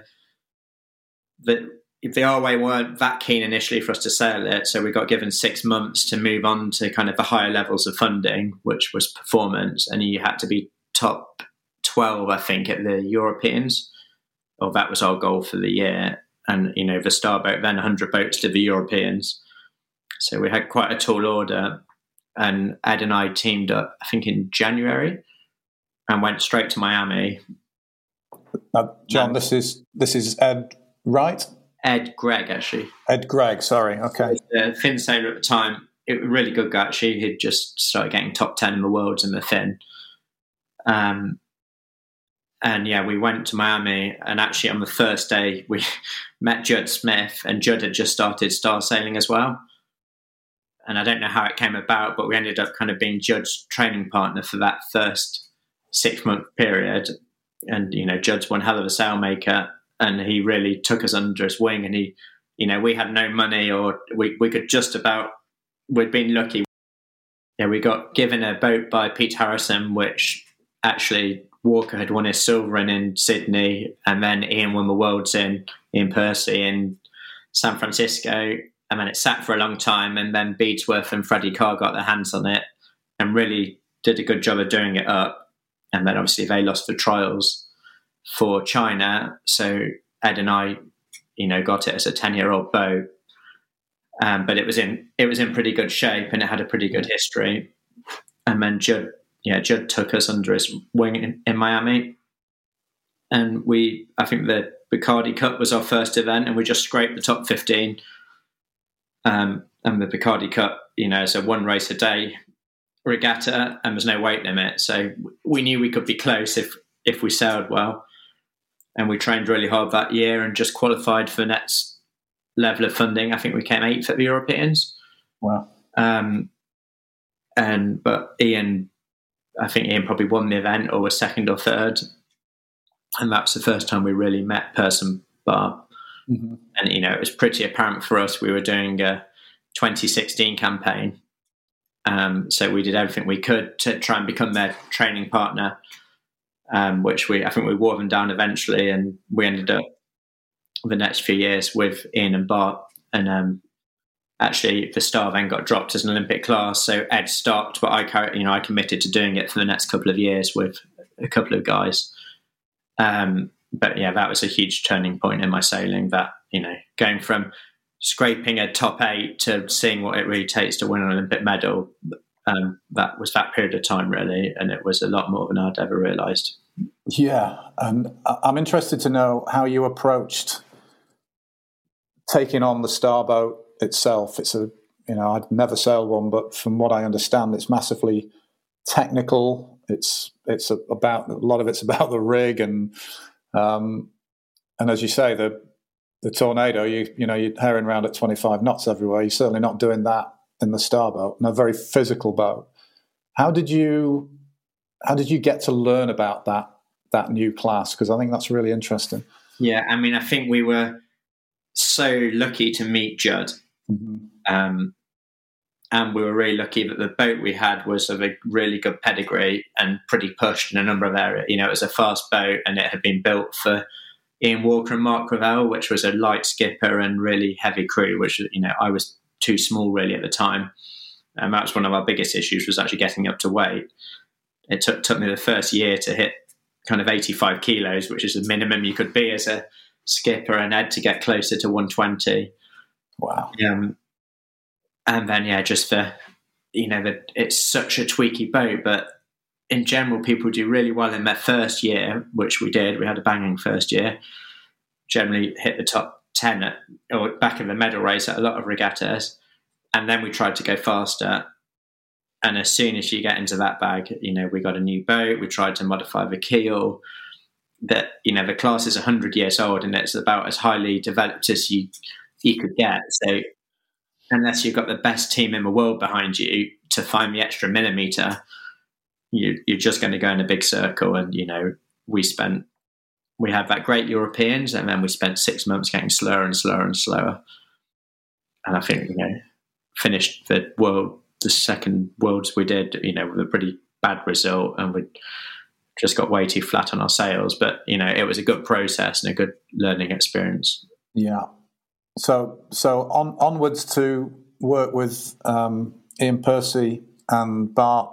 The, the R W A weren't that keen initially for us to sail it, so we got given six months to move on to kind of the higher levels of funding, which was performance, and you had to be top twelve, I think, at the Europeans, or that was our goal for the year. And, you know, the Starboat, then one hundred boats to the Europeans. So we had quite a tall order, and Ed and I teamed up, I think, in January and went straight to Miami. Uh, John, and, this is this is Ed... Right? Ed Gregg, actually. Ed Gregg, sorry, okay. The Finn sailor at the time, it was a really good guy, actually. He'd just started getting top ten in the world in the Finn. Um, and yeah, we went to Miami, and actually on the first day we met Judd Smith, and Judd had just started star sailing as well. And I don't know how it came about, but we ended up kind of being Judd's training partner for that first six month period. And, you know, Judd's one hell of a sailmaker, and he really took us under his wing. And he, you know, we had no money, or we, we could just about, we'd been lucky. Yeah, we got given a boat by Pete Harrison, which actually Walker had won his silver in in Sydney, and then Ian won the Worlds in, in Percy in San Francisco. And then it sat for a long time, and then Beadsworth and Freddie Carr got their hands on it and really did a good job of doing it up. And then obviously they lost the trials for China. So Ed and I, you know, got it as a ten-year-old boat. Um, but it was in it was in pretty good shape, and it had a pretty good history. And then Judd, yeah, Judd took us under his wing in, in Miami, and we, I think the Bacardi Cup was our first event, and we just scraped the top fifteen. Um, and the Bacardi Cup, you know, is a one race a day regatta, and there's no weight limit, so we knew we could be close if if we sailed well. And we trained really hard that year and just qualified for the next level of funding. I think we came eighth at the Europeans. Wow. Um, and but Ian, I think Ian probably won the event or was second or third, and that's the first time we really met Person Bar. Mm-hmm. And you know, it was pretty apparent for us. We were doing a twenty sixteen campaign, um, so we did everything we could to try and become their training partner. Um, which we, I think, we wore them down eventually, and we ended up the next few years with Ian and Bart. And um, actually, the Star then got dropped as an Olympic class, so Ed stopped, but I, you know, I committed to doing it for the next couple of years with a couple of guys. Um, but yeah, that was a huge turning point in my sailing. That, you know, going from scraping a top eight to seeing what it really takes to win an Olympic medal. Um, that was that period of time, really, and it was a lot more than I'd ever realised. Yeah, and I'm interested to know how you approached taking on the Starboat itself. It's a, you know, I'd never sailed one, but from what I understand, it's massively technical. It's it's a, about a lot of it's about the rig, and um, and as you say, the the Tornado, you you know, you're herring around at twenty-five knots everywhere. You're certainly not doing that in the Starboat, and a very physical boat. How did you how did you get to learn about that that new class? Because I think that's really interesting. Yeah, I mean, I think we were so lucky to meet Judd, mm-hmm. um, and we were really lucky that the boat we had was of a really good pedigree and pretty pushed in a number of areas. You know, it was a fast boat, and it had been built for Ian Walker and Mark Ravel, which was a light skipper and really heavy crew, which, you know, I was too small really at the time, and that was one of our biggest issues, was actually getting up to weight. It took took me the first year to hit kind of eighty-five kilos, which is the minimum you could be as a skipper, and Ed to get closer to one twenty. Wow. Um, and then yeah, just for, you know, the, it's such a tweaky boat, but in general people do really well in their first year, which we did. We had a banging first year, generally hit the top ten at, or back in the medal race at a lot of regattas, and then we tried to go faster. And as soon as you get into that bag, you know, we got a new boat, we tried to modify the keel. That, you know, the class is one hundred years old, and it's about as highly developed as you you could get. So unless you've got the best team in the world behind you to find the extra millimetre, you, you're just going to go in a big circle. And, you know, we spent We had that great Europeans, and then we spent six months getting slower and slower and slower. And I think, you know, finished the world, the second Worlds we did, you know, with a pretty bad result, and we just got way too flat on our sails. But, you know, it was a good process and a good learning experience. Yeah. So, so on onwards to work with um, Ian Percy and Bart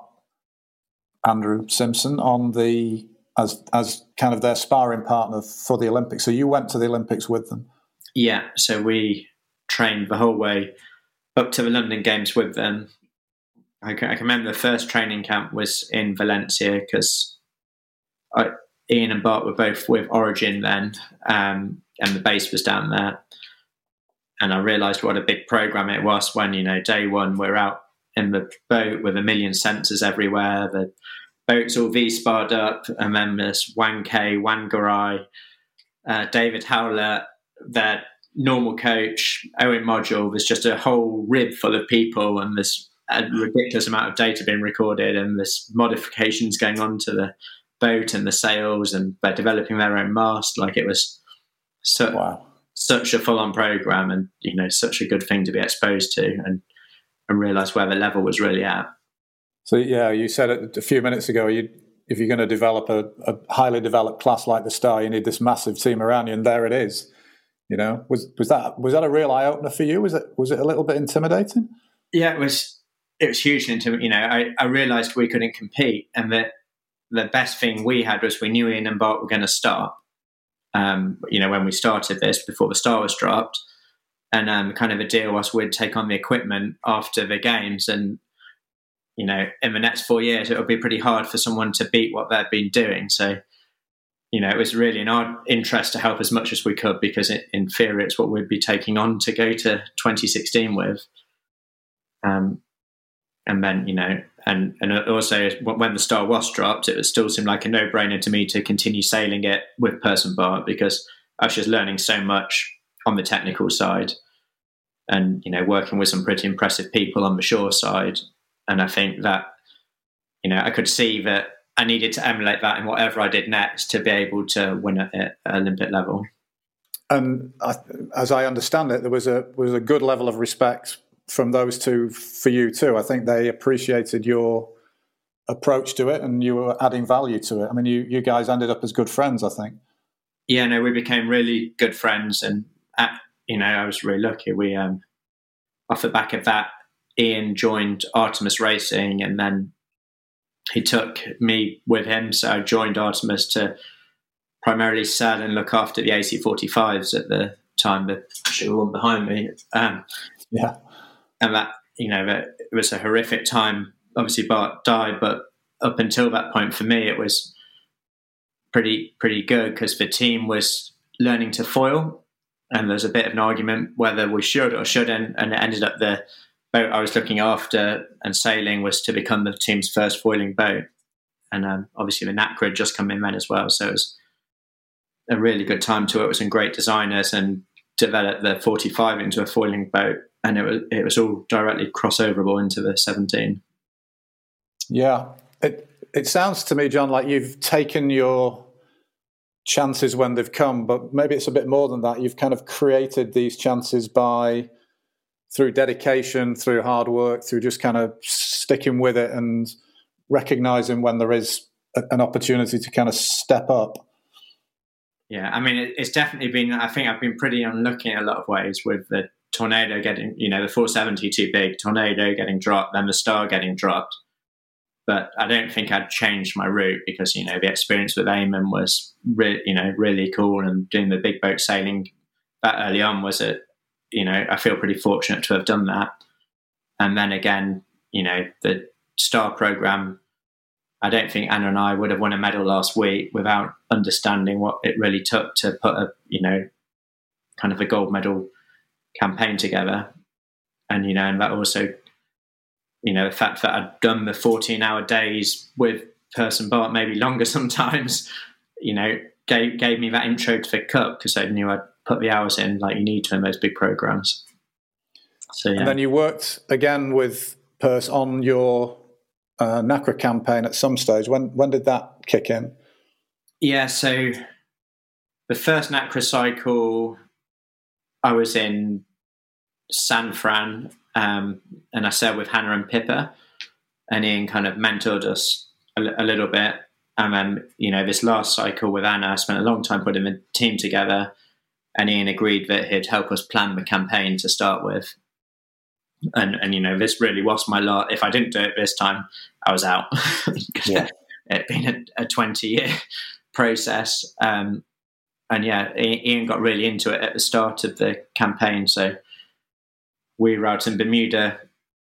Andrew Simpson on the as as kind of their sparring partner for the Olympics. So you went to the Olympics with them? Yeah, so we trained the whole way up to the London Games with them. I can, I can remember the first training camp was in Valencia, because Ian and Bart were both with Origin then, um, and the base was down there. And I realised what a big programme it was when, you know, day one we're out in the boat with a million sensors everywhere. The boats all V-sparred up, and then there's Wang Kei, Wan Garai, uh, David Howlett, their normal coach, Owen Module. There's just a whole rib full of people, and there's a ridiculous amount of data being recorded, and there's modifications going on to the boat and the sails, and they're developing their own mast. Like, it was so, wow. such a full-on program, and, you know, such a good thing to be exposed to and, and realize where the level was really at. So, yeah, you said it a few minutes ago, you, if you're going to develop a, a highly developed class like the Star, you need this massive team around you, and there it is. You know, was was that was that a real eye-opener for you? Was it was it a little bit intimidating? Yeah, it was. It was hugely intimidating. You know, I, I realised we couldn't compete, and that the best thing we had was we knew Ian and Bart were going to start. Um, you know, when we started this, before the Star was dropped, and um, kind of a deal was we'd take on the equipment after the games, and, you know, in the next four years, it would be pretty hard for someone to beat what they'd been doing. So, you know, it was really in our interest to help as much as we could, because it, in theory, it's what we'd be taking on to go to twenty sixteen with. Um, and then, you know, and, and also when the Star was dropped, it still seemed like a no-brainer to me to continue sailing it with Purse and Bart, because I was just learning so much on the technical side, and, you know, working with some pretty impressive people on the shore side. And I think that, you know, I could see that I needed to emulate that in whatever I did next to be able to win at, at Olympic level. And I, as I understand it, there was a was a good level of respect from those two for you too. I think they appreciated your approach to it, and you were adding value to it. I mean, you you guys ended up as good friends, I think. Yeah, no, we became really good friends, and at, you know, I was really lucky. We um, off the back of that, Ian joined Artemis Racing, and then he took me with him. So I joined Artemis to primarily sell and look after the A C forty-fives at the time, the one behind me. Um, yeah. And that, you know, that it was a horrific time. Obviously, Bart died, but up until that point, for me, it was pretty pretty good, because the team was learning to foil, and there's a bit of an argument whether we should or shouldn't, and it ended up the boat I was looking after and sailing was to become the team's first foiling boat. And um, obviously the NACRA had just come in then as well, so it was a really good time to work with some great designers and develop the forty-five into a foiling boat, and it was it was all directly crossoverable into the seventeen. Yeah, it it sounds to me, John, like you've taken your chances when they've come, but maybe it's a bit more than that. You've kind of created these chances by through dedication, through hard work, through just kind of sticking with it and recognizing when there is a, an opportunity to kind of step up. Yeah, I mean, it, it's definitely been, I think I've been pretty unlucky in a lot of ways, with the Tornado getting, you know, the four seventy too big, Tornado getting dropped, then the Star getting dropped. But I don't think I'd changed my route, because, you know, the experience with Eamon was, re- you know, really cool, and doing the big boat sailing that early on was a, you know, I feel pretty fortunate to have done that. And then again, you know, the Star program, I don't think Anna and I would have won a medal last week without understanding what it really took to put a, you know, kind of a gold medal campaign together. And, you know, and that also, you know, the fact that I'd done the fourteen hour days with Purse and Bart, maybe longer sometimes, you know, gave, gave me that intro to the Cup, because I knew I'd put the hours in like you need to in those big programs. So, yeah. And then you worked again with Purse on your uh, NACRA campaign at some stage. When when did that kick in? Yeah, so the first NACRA cycle, I was in San Fran, um, and I sailed with Hannah and Pippa, and Ian kind of mentored us a, a little bit. And then, you know, this last cycle with Anna, I spent a long time putting the team together, and Ian agreed that he'd help us plan the campaign to start with. And, and you know, this really was my lot. If I didn't do it this time, I was out. Yeah. It'd been a twenty-year process. Um, and yeah, Ian got really into it at the start of the campaign. So we were out in Bermuda.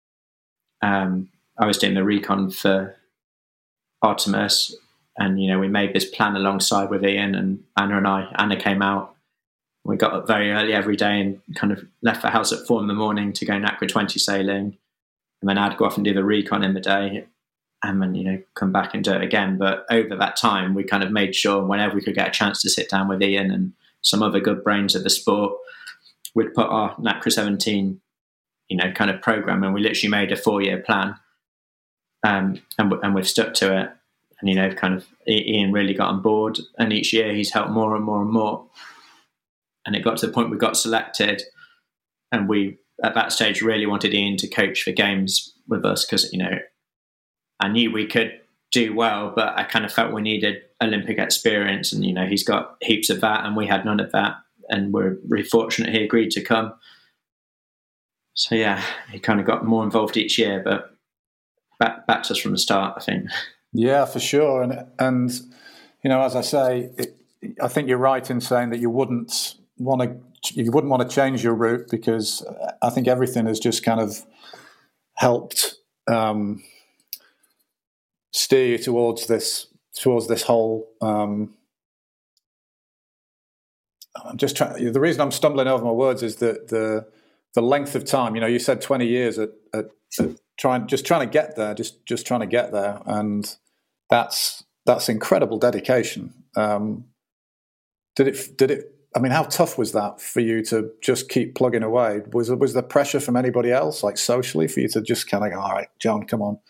Um, I was doing the recon for Artemis. And, you know, we made this plan alongside with Ian and Anna and I. Anna came out. We got up very early every day and kind of left the house at four in the morning to go NACRA twenty sailing. And then I'd go off and do the recon in the day. and then, you know, come back and do it again. But over that time, we kind of made sure whenever we could get a chance to sit down with Ian and some other good brains of the sport, we'd put our N A C R A seventeen, you know, kind of program, and we literally made a four-year plan, um, and, and we've stuck to it. And, you know, kind of Ian really got on board, and each year he's helped more and more and more. And it got to the point we got selected, and we, at that stage, really wanted Ian to coach for games with us because, you know, I knew we could do well, but I kind of felt we needed Olympic experience. And, you know, he's got heaps of that and we had none of that. And we're really fortunate he agreed to come. So, yeah, he kind of got more involved each year, but back, backed us from the start, I think. Yeah, for sure. And, and you know, as I say, it, I think you're right in saying that you wouldn't want to you wouldn't want to change your route, because I think everything has just kind of helped um, steer you towards this towards this whole. Um, I'm just trying. The reason I'm stumbling over my words is that the the length of time. You know, you said twenty years at, at, at trying just trying to get there, just just trying to get there, and that's that's incredible dedication. Um, did it? Did it? I mean, how tough was that for you to just keep plugging away? Was was there pressure from anybody else, like socially, for you to just kind of go, all right, John, come on?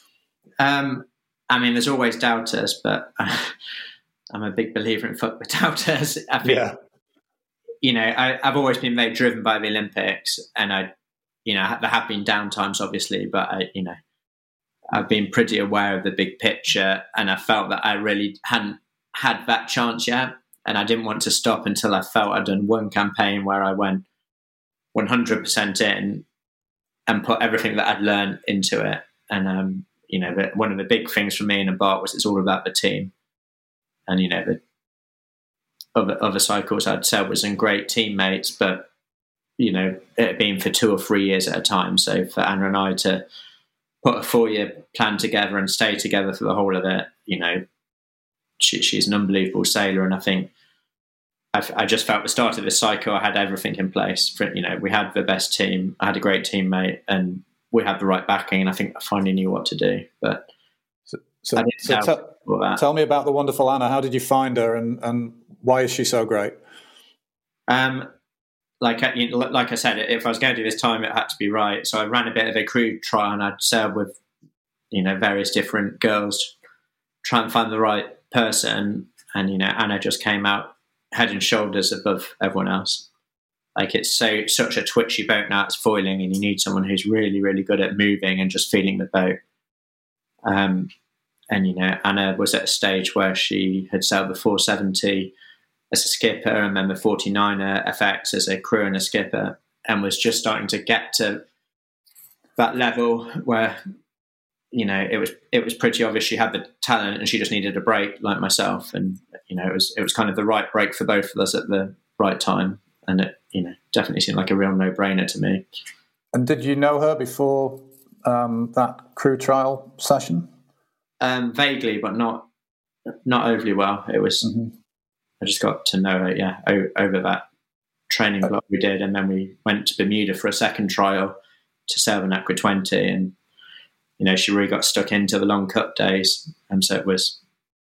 Um, I mean, there's always doubters, but I'm a big believer in fuck with doubters. I think, yeah. you know, I, I've always been very driven by the Olympics, and I, you know, there have been down times, obviously, but I, you know, I've been pretty aware of the big picture, and I felt that I really hadn't had that chance yet. And I didn't want to stop until I felt I'd done one campaign where I went one hundred percent in and put everything that I'd learned into it. And, um, you know, the, one of the big things for me in a Bart was it's all about the team. And, you know, the other, other cycles I'd said was in great teammates, but, you know, it had been for two or three years at a time. So for Anna and I to put a four-year plan together and stay together for the whole of it, you know, She, she's an unbelievable sailor, and I think I've, I just felt at the start of this cycle I had everything in place. For, you know, we had the best team, I had a great teammate, and we had the right backing, and I think I finally knew what to do. But so, so, I didn't so tell, that. tell me about the wonderful Anna. How did you find her, and, and why is she so great? Um, like I, you know, like I said, if I was going to do this time, it had to be right. So I ran a bit of a crew trial, and I'd sailed with, you know, various different girls, try and find the right person, and you know, Anna just came out head and shoulders above everyone else. Like, it's so such a twitchy boat now, it's foiling, and you need someone who's really, really good at moving and just feeling the boat. Um, and you know, Anna was at a stage where she had sailed the four seventy as a skipper, and then the forty-niner F X as a crew and a skipper, and was just starting to get to that level where, you know, it was it was pretty obvious she had the talent and she just needed a break, like myself. And you know, it was it was kind of the right break for both of us at the right time, and it, you know, definitely seemed like a real no-brainer to me. And did you know her before um, that crew trial session? Um, vaguely, but not not overly well. It was mm-hmm. I just got to know her, yeah, o- over that training block we did, and then we went to Bermuda for a second trial to sail the N A C R A twenty, and you know, she really got stuck into the long cup days, and so it was,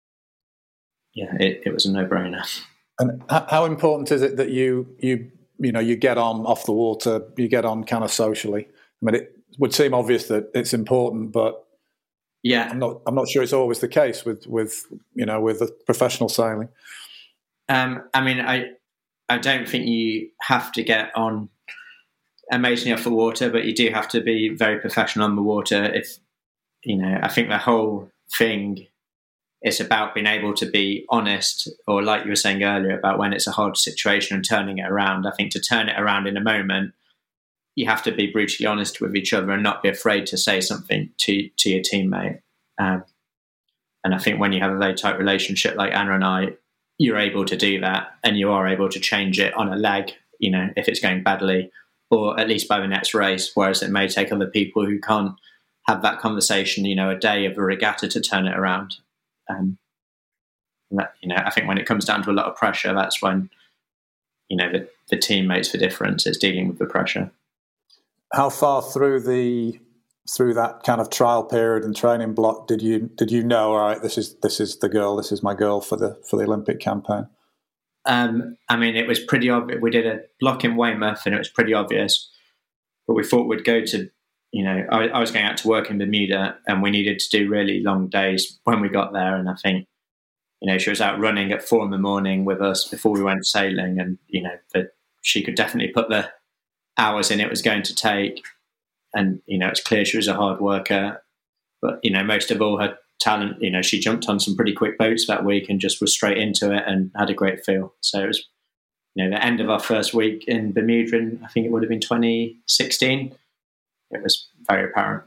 yeah, it, it was a no-brainer. And how important is it that you you you know you get on off the water, you get on kind of socially? I mean, it would seem obvious that it's important, but yeah, I'm not I'm not sure it's always the case with with you know with the professional sailing. Um, I mean, I I don't think you have to get on amazingly off the water, but you do have to be very professional on the water. If you know, I think the whole thing is about being able to be honest, or like you were saying earlier about when it's a hard situation and turning it around. I think to turn it around in a moment, you have to be brutally honest with each other and not be afraid to say something to to your teammate. Um, and I think when you have a very tight relationship like Anna and I, you're able to do that, and you are able to change it on a leg, you know, if it's going badly, or at least by the next race, whereas it may take other people who can't have that conversation, you know, a day of a regatta to turn it around. Um, that, you know, I think when it comes down to a lot of pressure, that's when, you know, the, the team makes the difference. It's dealing with the pressure. How far through the through that kind of trial period and training block, did you did you know, all right, this is this is the girl, this is my girl for the for the Olympic campaign? Um, I mean, it was pretty obvious. We did a block in Weymouth, and it was pretty obvious. But we thought we'd go to, you know, I, I was going out to work in Bermuda, and we needed to do really long days when we got there. And I think, you know, she was out running at four in the morning with us before we went sailing, and you know that she could definitely put the hours in it was going to take. And, you know, it's clear she was a hard worker, but, you know, most of all her talent, you know, she jumped on some pretty quick boats that week and just was straight into it and had a great feel. So it was, you know, the end of our first week in Bermuda, in, I think it would have been twenty sixteen. It was very apparent.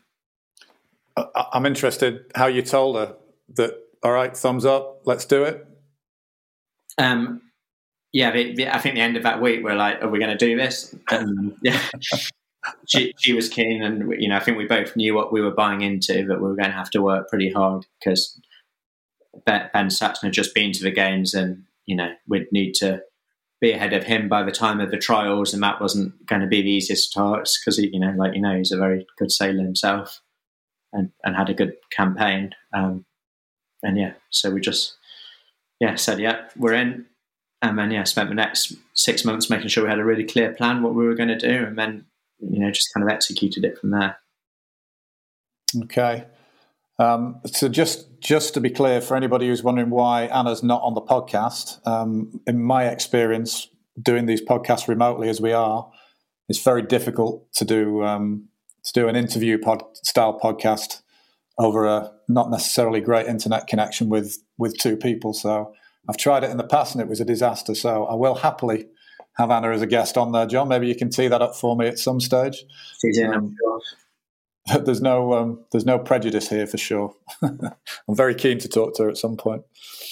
I'm interested how you told her that, all right, thumbs up, let's do it. Um, yeah, the, the, I think the end of that week, we're like, are we going to do this? Um, yeah. She, she was keen, and you know, I think we both knew what we were buying into, that we were going to have to work pretty hard because Ben, Ben Saxon had just been to the games, and you know, we'd need to be ahead of him by the time of the trials, and that wasn't going to be the easiest starts because, you know, like you know, he's a very good sailor himself, and, and had a good campaign, um, and yeah, so we just yeah said yeah we're in, and then yeah spent the next six months making sure we had a really clear plan what we were going to do, and then, you know, just kind of executed it from there. Okay. Um, so just just to be clear, for anybody who's wondering why Anna's not on the podcast, um, in my experience, doing these podcasts remotely as we are, it's very difficult to do um, to do an interview pod, style podcast over a not necessarily great internet connection with with two people. So I've tried it in the past and it was a disaster. So I will happily have Anna as a guest on there, John. Maybe you can tee that up for me at some stage. Yeah, um, there's no um, there's no prejudice here for sure. I'm very keen to talk to her at some point.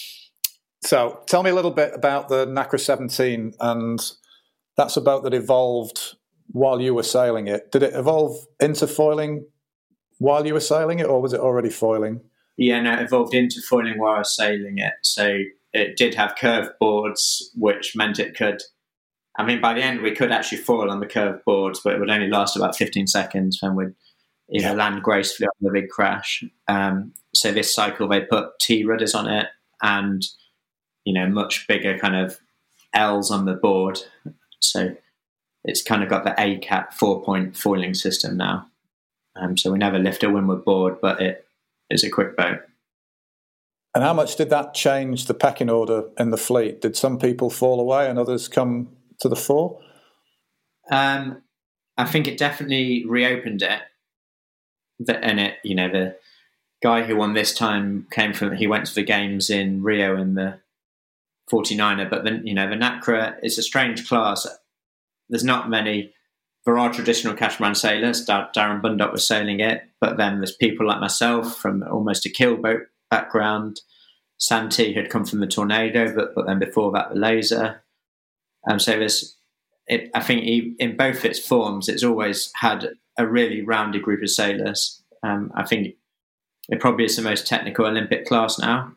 So tell me a little bit about the NACRA seventeen, and that's a boat that evolved while you were sailing it. Did it evolve into foiling while you were sailing it, or was it already foiling? Yeah, no, it evolved into foiling while I was sailing it. So it did have curved boards, which meant it could, I mean, by the end, we could actually foil on the curved boards, but it would only last about fifteen seconds when we'd either yeah. land gracefully on the big crash. Um, so this cycle, they put T-rudders on it and, you know, much bigger kind of L's on the board. So it's kind of got the A C A T four-point foiling system now. Um, so we never lift a windward board, but it is a quick boat. And how much did that change the pecking order in the fleet? Did some people fall away and others come to the fore? Um, I think it definitely reopened it. And it, you know, the guy who won this time came from, he went to the games in Rio in the forty-niner, but then, you know, the NACRA is a strange class. There's not many, there are traditional catamaran sailors. Darren Bundock was sailing it, but then there's people like myself from almost a keelboat background. Santi had come from the Tornado, but, but then before that, the Laser. Um, so there's, it, I think he, in both its forms, it's always had a really rounded group of sailors. Um, I think it probably is the most technical Olympic class now.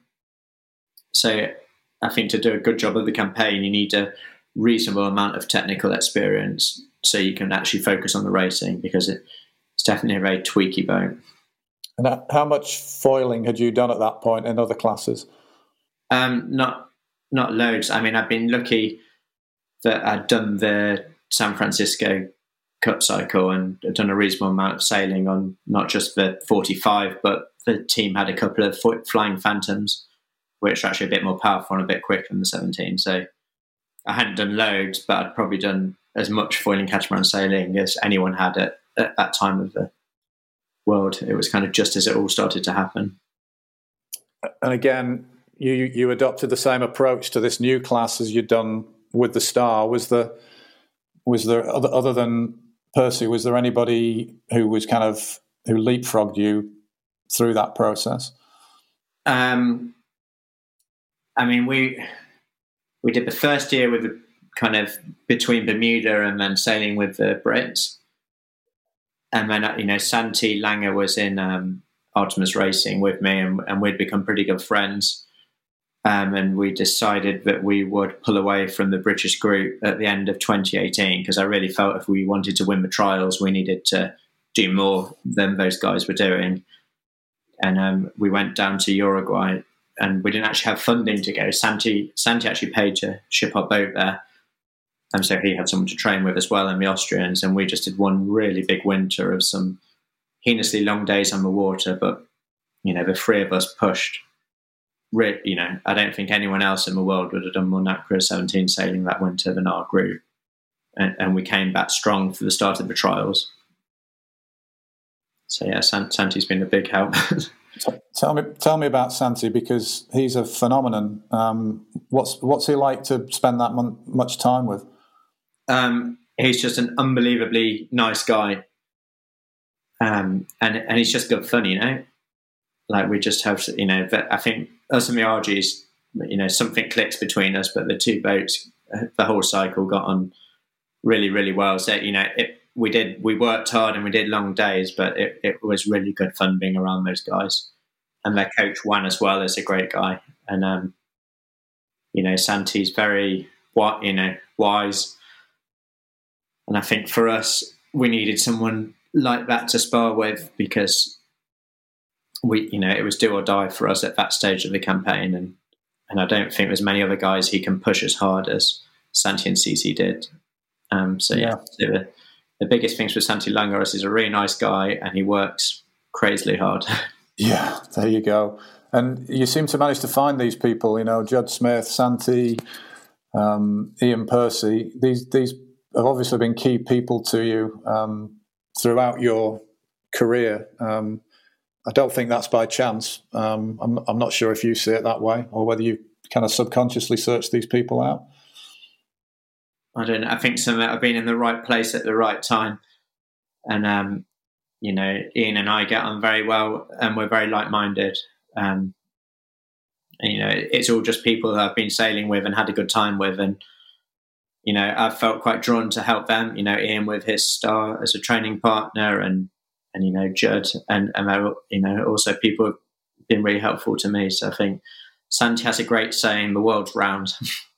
So I think to do a good job of the campaign, you need a reasonable amount of technical experience so you can actually focus on the racing, because it, it's definitely a very tweaky boat. And how much foiling had you done at that point in other classes? Um, not not loads. I mean, I've been lucky that I'd done the San Francisco Cup cycle and I'd done a reasonable amount of sailing on not just the forty-five, but the team had a couple of Flying Phantoms, which are actually a bit more powerful and a bit quicker than the seventeen. So I hadn't done loads, but I'd probably done as much foiling catamaran sailing as anyone had at, at that time of the world. It was kind of just as it all started to happen. And again, you you adopted the same approach to this new class as you'd done with the Star. Was there was there other other than Percy? Was there anybody who was kind of who leapfrogged you through that process? Um, I mean, we we did the first year with the kind of between Bermuda and then sailing with the Brits. And then, you know, Santi Langer was in um, Artemis Racing with me, and, and we'd become pretty good friends. Um, and we decided that we would pull away from the British group at the end of twenty eighteen, because I really felt if we wanted to win the trials, we needed to do more than those guys were doing. And um, we went down to Uruguay, and we didn't actually have funding to go. Santi, Santi actually paid to ship our boat there. And so he had someone to train with as well, and the Austrians. And we just did one really big winter of some heinously long days on the water. But, you know, the three of us pushed. You know, I don't think anyone else in the world would have done more NACRA seventeen sailing that winter than our group. And, and we came back strong for the start of the trials. So yeah, Santi's been a big help. Tell me, tell me about Santi, because he's a phenomenon. Um, what's what's he like to spend that mon- much time with? Um, he's just an unbelievably nice guy, um, and and he's just good fun, you know. Like we just have, you know, I think us and the R Gs, you know, something clicks between us, but the two boats, the whole cycle got on really, really well. So you know, it. We did. We worked hard and we did long days, but it, it was really good fun being around those guys. And their coach Juan as well is a great guy. And um, you know, Santi's very what you know wise. And I think for us, we needed someone like that to spar with, because we, you know, it was do or die for us at that stage of the campaign. And and I don't think there's many other guys he can push as hard as Santi and Cici did. Um, so yeah. yeah so, The biggest things with Santi Langer is he's a really nice guy and he works crazily hard. Yeah, there you go. And you seem to manage to find these people, you know, Judd Smith, Santi, um, Ian Percy. These these have obviously been key people to you um, throughout your career. Um, I don't think that's by chance. Um, I'm, I'm not sure if you see it that way or whether you kind of subconsciously search these people out. I don't know. I think some that have been in the right place at the right time. And, um, you know, Ian and I get on very well and we're very like-minded. Um, and, you know, it's all just people that I've been sailing with and had a good time with. And, you know, I've felt quite drawn to help them, you know, Ian with his star as a training partner and, and you know, Judd. And, and you know, also people have been really helpful to me. So I think Santi has a great saying, the world's round.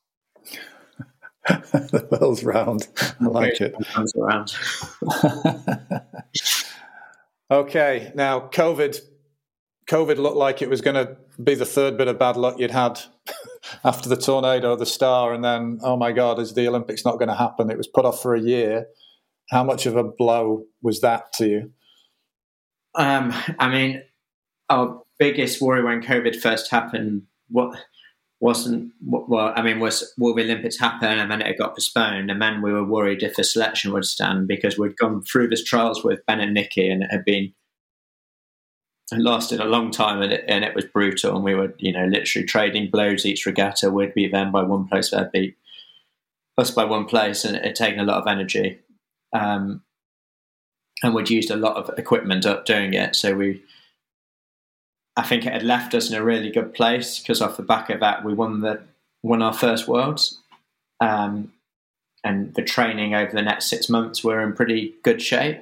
The world's round. I like it. Around. Okay, now COVID. COVID looked like it was going to be the third bit of bad luck you'd had after the tornado, the star, and then oh my God, is the Olympics not going to happen? It was put off for a year. How much of a blow was that to you? Um, I mean, our biggest worry when COVID first happened, what? wasn't well. I mean, was will the Olympics happen? And then it got postponed, and then we were worried if the selection would stand because we'd gone through this trials with Ben and Nikki, and it had been it lasted a long time, and it, and it was brutal. And we were, you know, literally trading blows each regatta. We'd beat them by one place, they'd beat us by one place, and it had taken a lot of energy. Um, and we'd used a lot of equipment up doing it, so we. I think it had left us in a really good place because off the back of that, we won the won our first Worlds, um, and the training over the next six months we're in pretty good shape.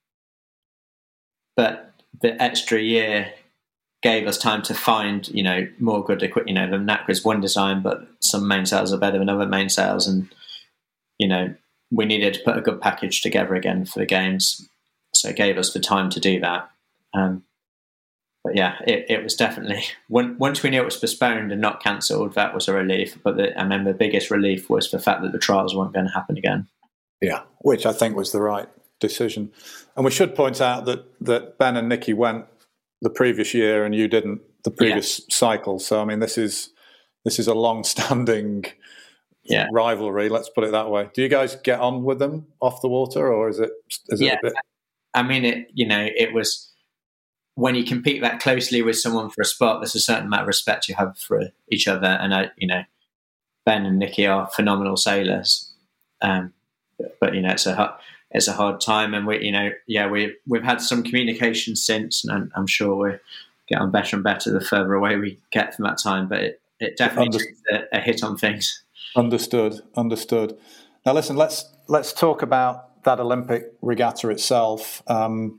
But the extra year gave us time to find, you know, more good equipment. You know, the NACRA's one design, but some mainsails are better than other mainsails, and you know, we needed to put a good package together again for the games. So it gave us the time to do that. Um, But yeah, it, it was definitely, when, once we knew it was postponed and not cancelled, that was a relief. But the, and then the biggest relief was the fact that the trials weren't going to happen again. Yeah, which I think was the right decision. And we should point out that, that Ben and Nikki went the previous year and you didn't the previous yeah. cycle. So, I mean, this is this is a long-standing yeah. rivalry, let's put it that way. Do you guys get on with them off the water, or is it, is it yeah. a bit... I mean, it. you know, it was... when you compete that closely with someone for a spot, there's a certain amount of respect you have for each other. And I, you know, Ben and Nikki are phenomenal sailors. Um, but you know, it's a hard, it's a hard time, and we, you know, yeah, we we've had some communication since, and I'm sure we're getting better and better the further away we get from that time. But it, it definitely takes a, a hit on things. Understood. Understood. Now, listen, let's let's talk about that Olympic regatta itself. Um,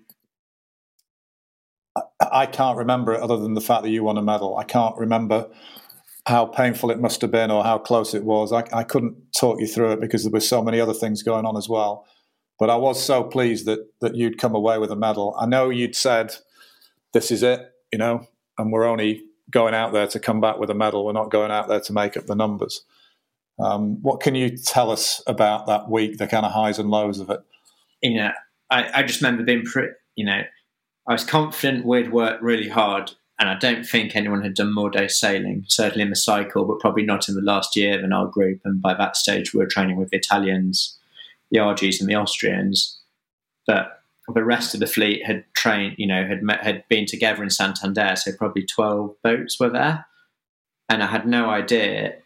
I can't remember it other than the fact that you won a medal. I can't remember how painful it must have been or how close it was. I, I couldn't talk you through it because there were so many other things going on as well. But I was so pleased that that you'd come away with a medal. I know you'd said, this is it, you know, and we're only going out there to come back with a medal. We're not going out there to make up the numbers. Um, what can you tell us about that week, the kind of highs and lows of it? You know, I, I just remember being pretty, you know, I was confident we'd worked really hard, and I don't think anyone had done more days sailing, certainly in the cycle, but probably not in the last year in our group. And by that stage, we were training with the Italians, the R Gs and the Austrians. But the rest of the fleet had trained, you know, had met, had been together in Santander, so probably twelve boats were there. And I had no idea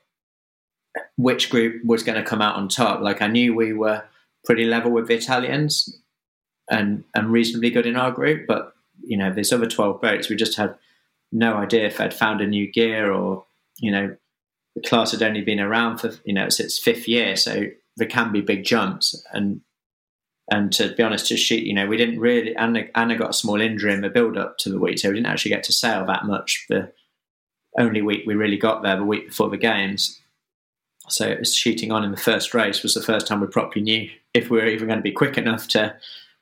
which group was going to come out on top. Like, I knew we were pretty level with the Italians and, and reasonably good in our group, but, you know, there's other twelve boats, we just had no idea if they'd found a new gear, or, you know, the class had only been around for, you know, it's its fifth year, so there can be big jumps. And and to be honest, just she, you know, we didn't really, Anna, Anna got a small injury in the build-up to the week, so we didn't actually get to sail that much. The only week we really got there, the week before the games. So it was sheeting on in the first race was the first time we properly knew if we were even going to be quick enough to,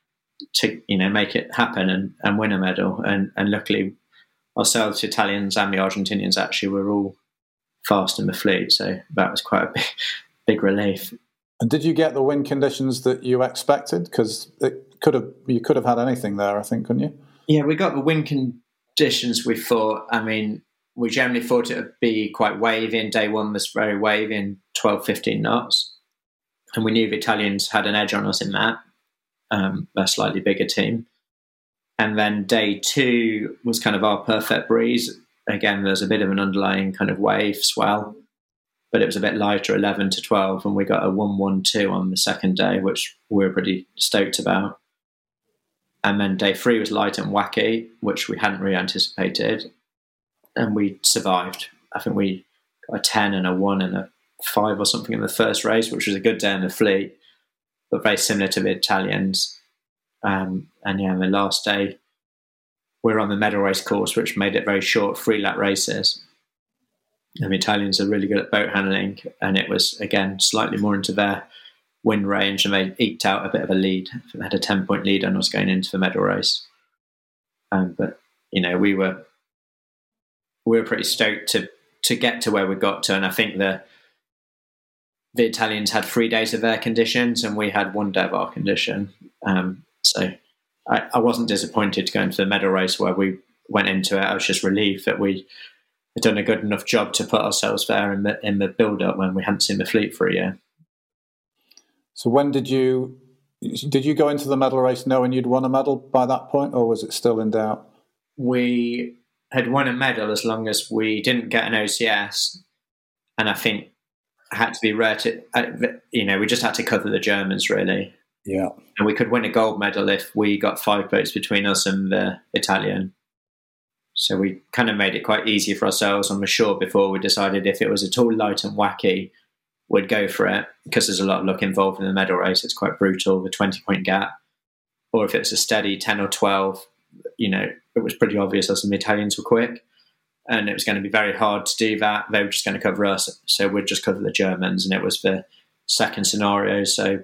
to you know, make it happen and, and win a medal. And, and luckily, ourselves, the Italians and the Argentinians, actually were all fast in the fleet. So that was quite a big, big relief. And did you get the wind conditions that you expected? Because it could have, you could have had anything there, I think, couldn't you? Yeah, we got the wind conditions we thought. I mean, we generally thought it would be quite wavy, and day one was very wavy in twelve, fifteen knots. And we knew the Italians had an edge on us in that, um, a slightly bigger team. And then day two was kind of our perfect breeze. Again, there's a bit of an underlying kind of wave swell, but it was a bit lighter, eleven to twelve, and we got a one one two on the second day, which we were pretty stoked about. And then day three was light and wacky, which we hadn't really anticipated. And we survived. I think we got a ten and a one and a five or something in the first race, which was a good day in the fleet, but very similar to the Italians. Um, and yeah, the last day we were on the medal race course, which made it very short, three lap races. And the Italians are really good at boat handling, and it was, again, slightly more into their wind range, and they eked out a bit of a lead. They had a ten point lead on us going into the medal race. Um, but, you know, we were we were pretty stoked to to get to where we got to, and I think the the Italians had three days of their conditions, and we had one day of our condition. Um, so I, I wasn't disappointed to go into the medal race where we went into it. I was just relieved that we had done a good enough job to put ourselves there in the in the build-up when we hadn't seen the fleet for a year. So when did you did you go into the medal race knowing you'd won a medal by that point, or was it still in doubt? We had won a medal as long as we didn't get an O C S, and I think had to be rated. You know, we just had to cover the Germans, really. Yeah, and we could win a gold medal if we got five boats between us and the Italian. So we kind of made it quite easy for ourselves on the shore before we decided if it was at all light and wacky, we'd go for it, because there's a lot of luck involved in the medal race. It's quite brutal, the twenty point gap. Or if it's a steady ten or twelve, you know, it was pretty obvious us and the Italians were quick, and it was going to be very hard to do that. They were just going to cover us, so we'd just cover the Germans, and it was the second scenario. So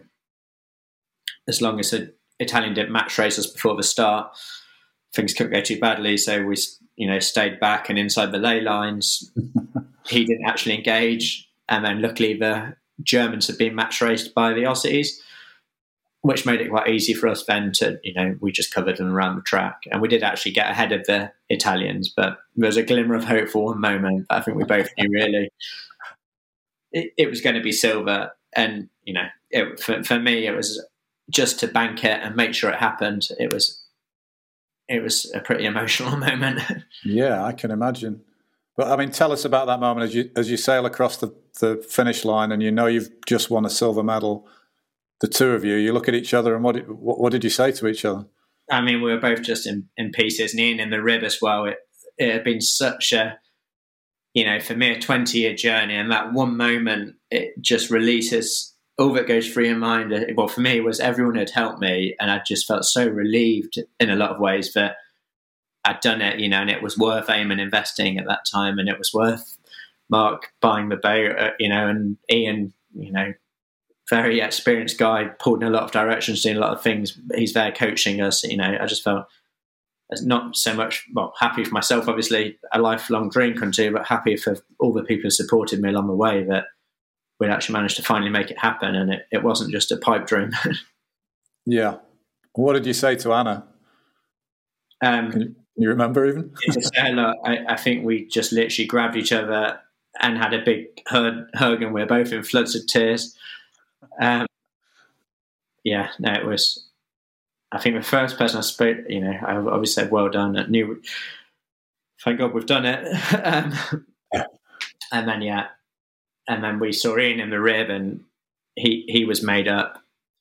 as long as the Italian didn't match race us before the start, things couldn't go too badly. So we, you know, stayed back and inside the ley lines. He didn't actually engage, and then luckily the Germans had been match raced by the Aussies, which made it quite easy for us then to, you know, we just covered them around the track. And we did actually get ahead of the Italians, but there was a glimmer of hope for one moment. I think we both knew really it, it was going to be silver. And, you know, it, for, for me, it was just to bank it and make sure it happened. It was, it was a pretty emotional moment. Yeah, I can imagine. But I mean, tell us about that moment as you as you sail across the, the finish line and you know you've just won a silver medal. The two of you, you look at each other, and what did, what, what did you say to each other? I mean, we were both just in, in pieces, and Ian in the rib as well. It, it had been such a, you know, for me, a twenty-year journey, and that one moment, it just releases all that goes through your mind. Well, for me, was everyone had helped me, and I just felt so relieved in a lot of ways that I'd done it, you know, and it was worth Eamon investing at that time, and it was worth Mark buying the boat, uh, you know, and Ian, you know, very experienced guy, pulled in a lot of directions, doing a lot of things. He's there coaching us. You know, I just felt not so much, well, happy for myself, obviously, a lifelong dream come true, but happy for all the people who supported me along the way that we'd actually managed to finally make it happen. And it, it wasn't just a pipe dream. Yeah. What did you say to Anna? Um, can, you, can you remember even? Look, I, I think we just literally grabbed each other and had a big hug, hug and we were both in floods of tears. Um, yeah, no, it was, I think the first person I spoke, you know, I obviously said, well done. I knew, thank God we've done it. um, yeah. And then, yeah, and then we saw Ian in the rib and he, he was made up.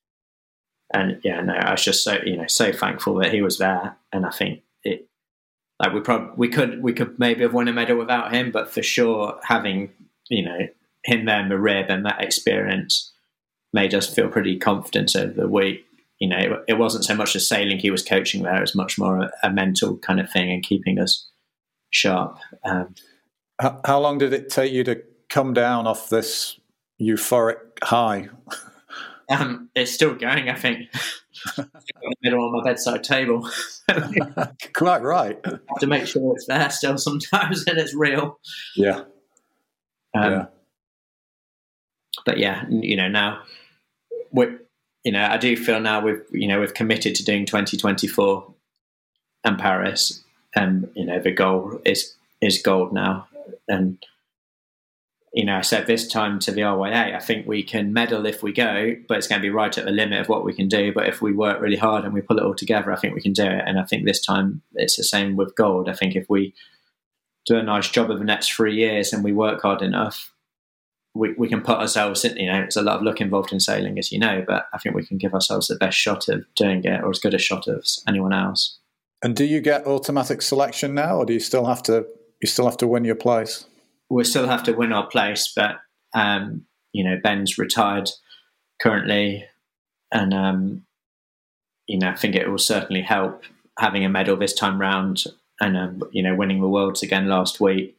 And yeah, no, I was just so, you know, so thankful that he was there. And I think it, like we probably, we could, we could maybe have won a medal without him, but for sure having, you know, him there in the rib and that experience made us feel pretty confident over the week. You know, it, it wasn't so much the sailing he was coaching there, it was much more a, a mental kind of thing and keeping us sharp. Um, how, how long did it take you to come down off this euphoric high? Um, it's still going, I think. In the middle on my bedside table. Quite right. I have to make sure it's there still sometimes and it's real. Yeah. Um, yeah. But yeah, you know, now we, you know, I do feel now we've, you know, we've committed to doing twenty twenty-four and Paris, and you know, the goal is is gold now. And you know, I said this time to the R Y A, I think we can medal if we go, but it's going to be right at the limit of what we can do. But if we work really hard and we pull it all together, I think we can do it. And I think this time it's the same with gold. I think if we do a nice job of the next three years and we work hard enough, we, we can put ourselves in, you know, there's a lot of luck involved in sailing, as you know, but I think we can give ourselves the best shot of doing it, or as good a shot as anyone else. And do you get automatic selection now, or do you still have to, you still have to win your place? We'll still have to win our place, but, um, you know, Ben's retired currently. And, um, you know, I think it will certainly help having a medal this time round and, um, you know, winning the Worlds again last week.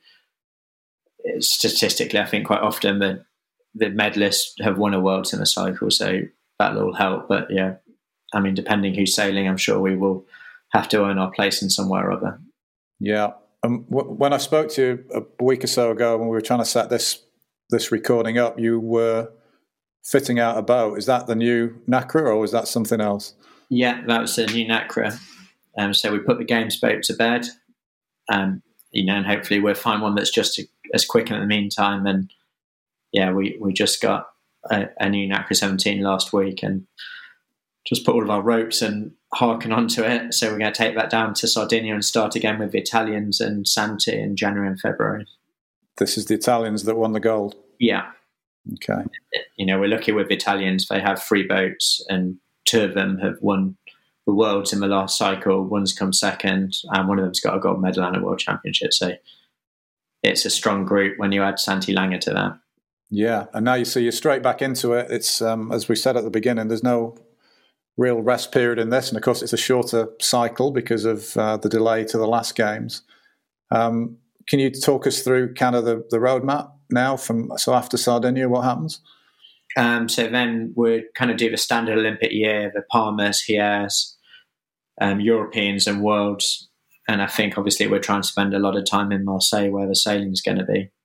Statistically, I think quite often the, the medalists have won a Worlds in a cycle, so that will help. But, yeah, I mean, depending who's sailing, I'm sure we will have to earn our place in somewhere or other. Yeah. Um, w- when I spoke to you a week or so ago when we were trying to set this this recording up, you were fitting out a boat. Is that the new Nacra, or was that something else? Yeah, that was the new Nacra. Um, so we put the games boat to bed, um, you know, and hopefully we'll find one that's just as quick in the meantime. And yeah, we, we just got a, a new Nacra seventeen last week and just put all of our ropes and harken onto it. So we're going to take that down to Sardinia and start again with the Italians and Santi in January and February. This is the Italians that won the gold? Yeah. Okay. You know, we're lucky with the Italians. They have three boats and two of them have won the Worlds in the last cycle. One's come second and one of them's got a gold medal and a World Championship. So it's a strong group when you add Santi Lange to that. Yeah. And now you see you're straight back into it. It's, um, as we said at the beginning, there's no real rest period in this, and of course it's a shorter cycle because of uh, the delay to the last games. Um, can you talk us through kind of the, the roadmap now from, so after Sardinia, what happens? Um, so then we'd kind of do the standard Olympic year, the Palmas, Hier's, um, Europeans and Worlds. And I think obviously we're trying to spend a lot of time in Marseille where the sailing's going to be.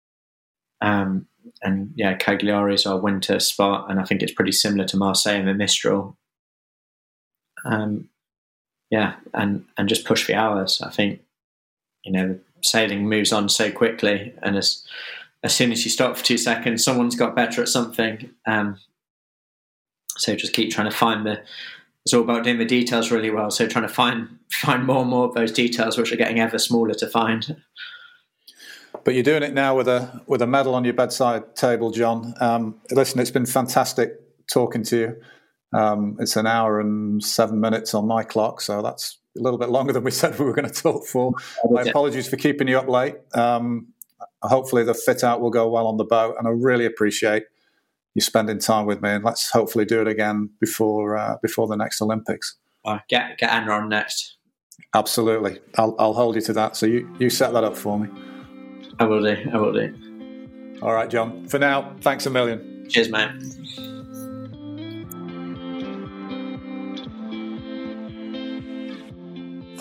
Um, and yeah, Cagliari is our winter spot, and I think it's pretty similar to Marseille and the Mistral. Um, yeah, and, and just push the hours. I think, you know, sailing moves on so quickly, and as as soon as you stop for two seconds, someone's got better at something. Um, so just keep trying to find the. It's all about doing the details really well. So trying to find find more and more of those details, which are getting ever smaller to find. But you're doing it now with a with a medal on your bedside table, John. Um, listen, it's been fantastic talking to you. Um, it's an hour and seven minutes on my clock, so that's a little bit longer than we said we were going to talk for. My apologies for keeping you up late. Um, hopefully the fit out will go well on the boat, and I really appreciate you spending time with me. And let's hopefully do it again before uh, before the next Olympics. Uh, get get Anna on next. Absolutely, I'll I'll hold you to that. So you you set that up for me. I will do. I will do. All right, John. For now, thanks a million. Cheers, mate.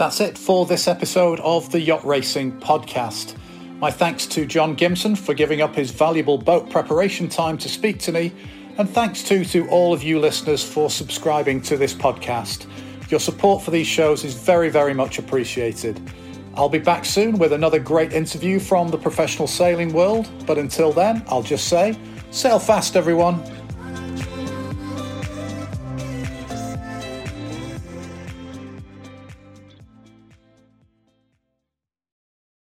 That's it for this episode of the Yacht Racing Podcast. My thanks to John Gimson for giving up his valuable boat preparation time to speak to me, and thanks too to all of you listeners for subscribing to this podcast. Your support for these shows is very, very much appreciated. I'll be back soon with another great interview from the professional sailing world, but until then, I'll just say, sail fast everyone.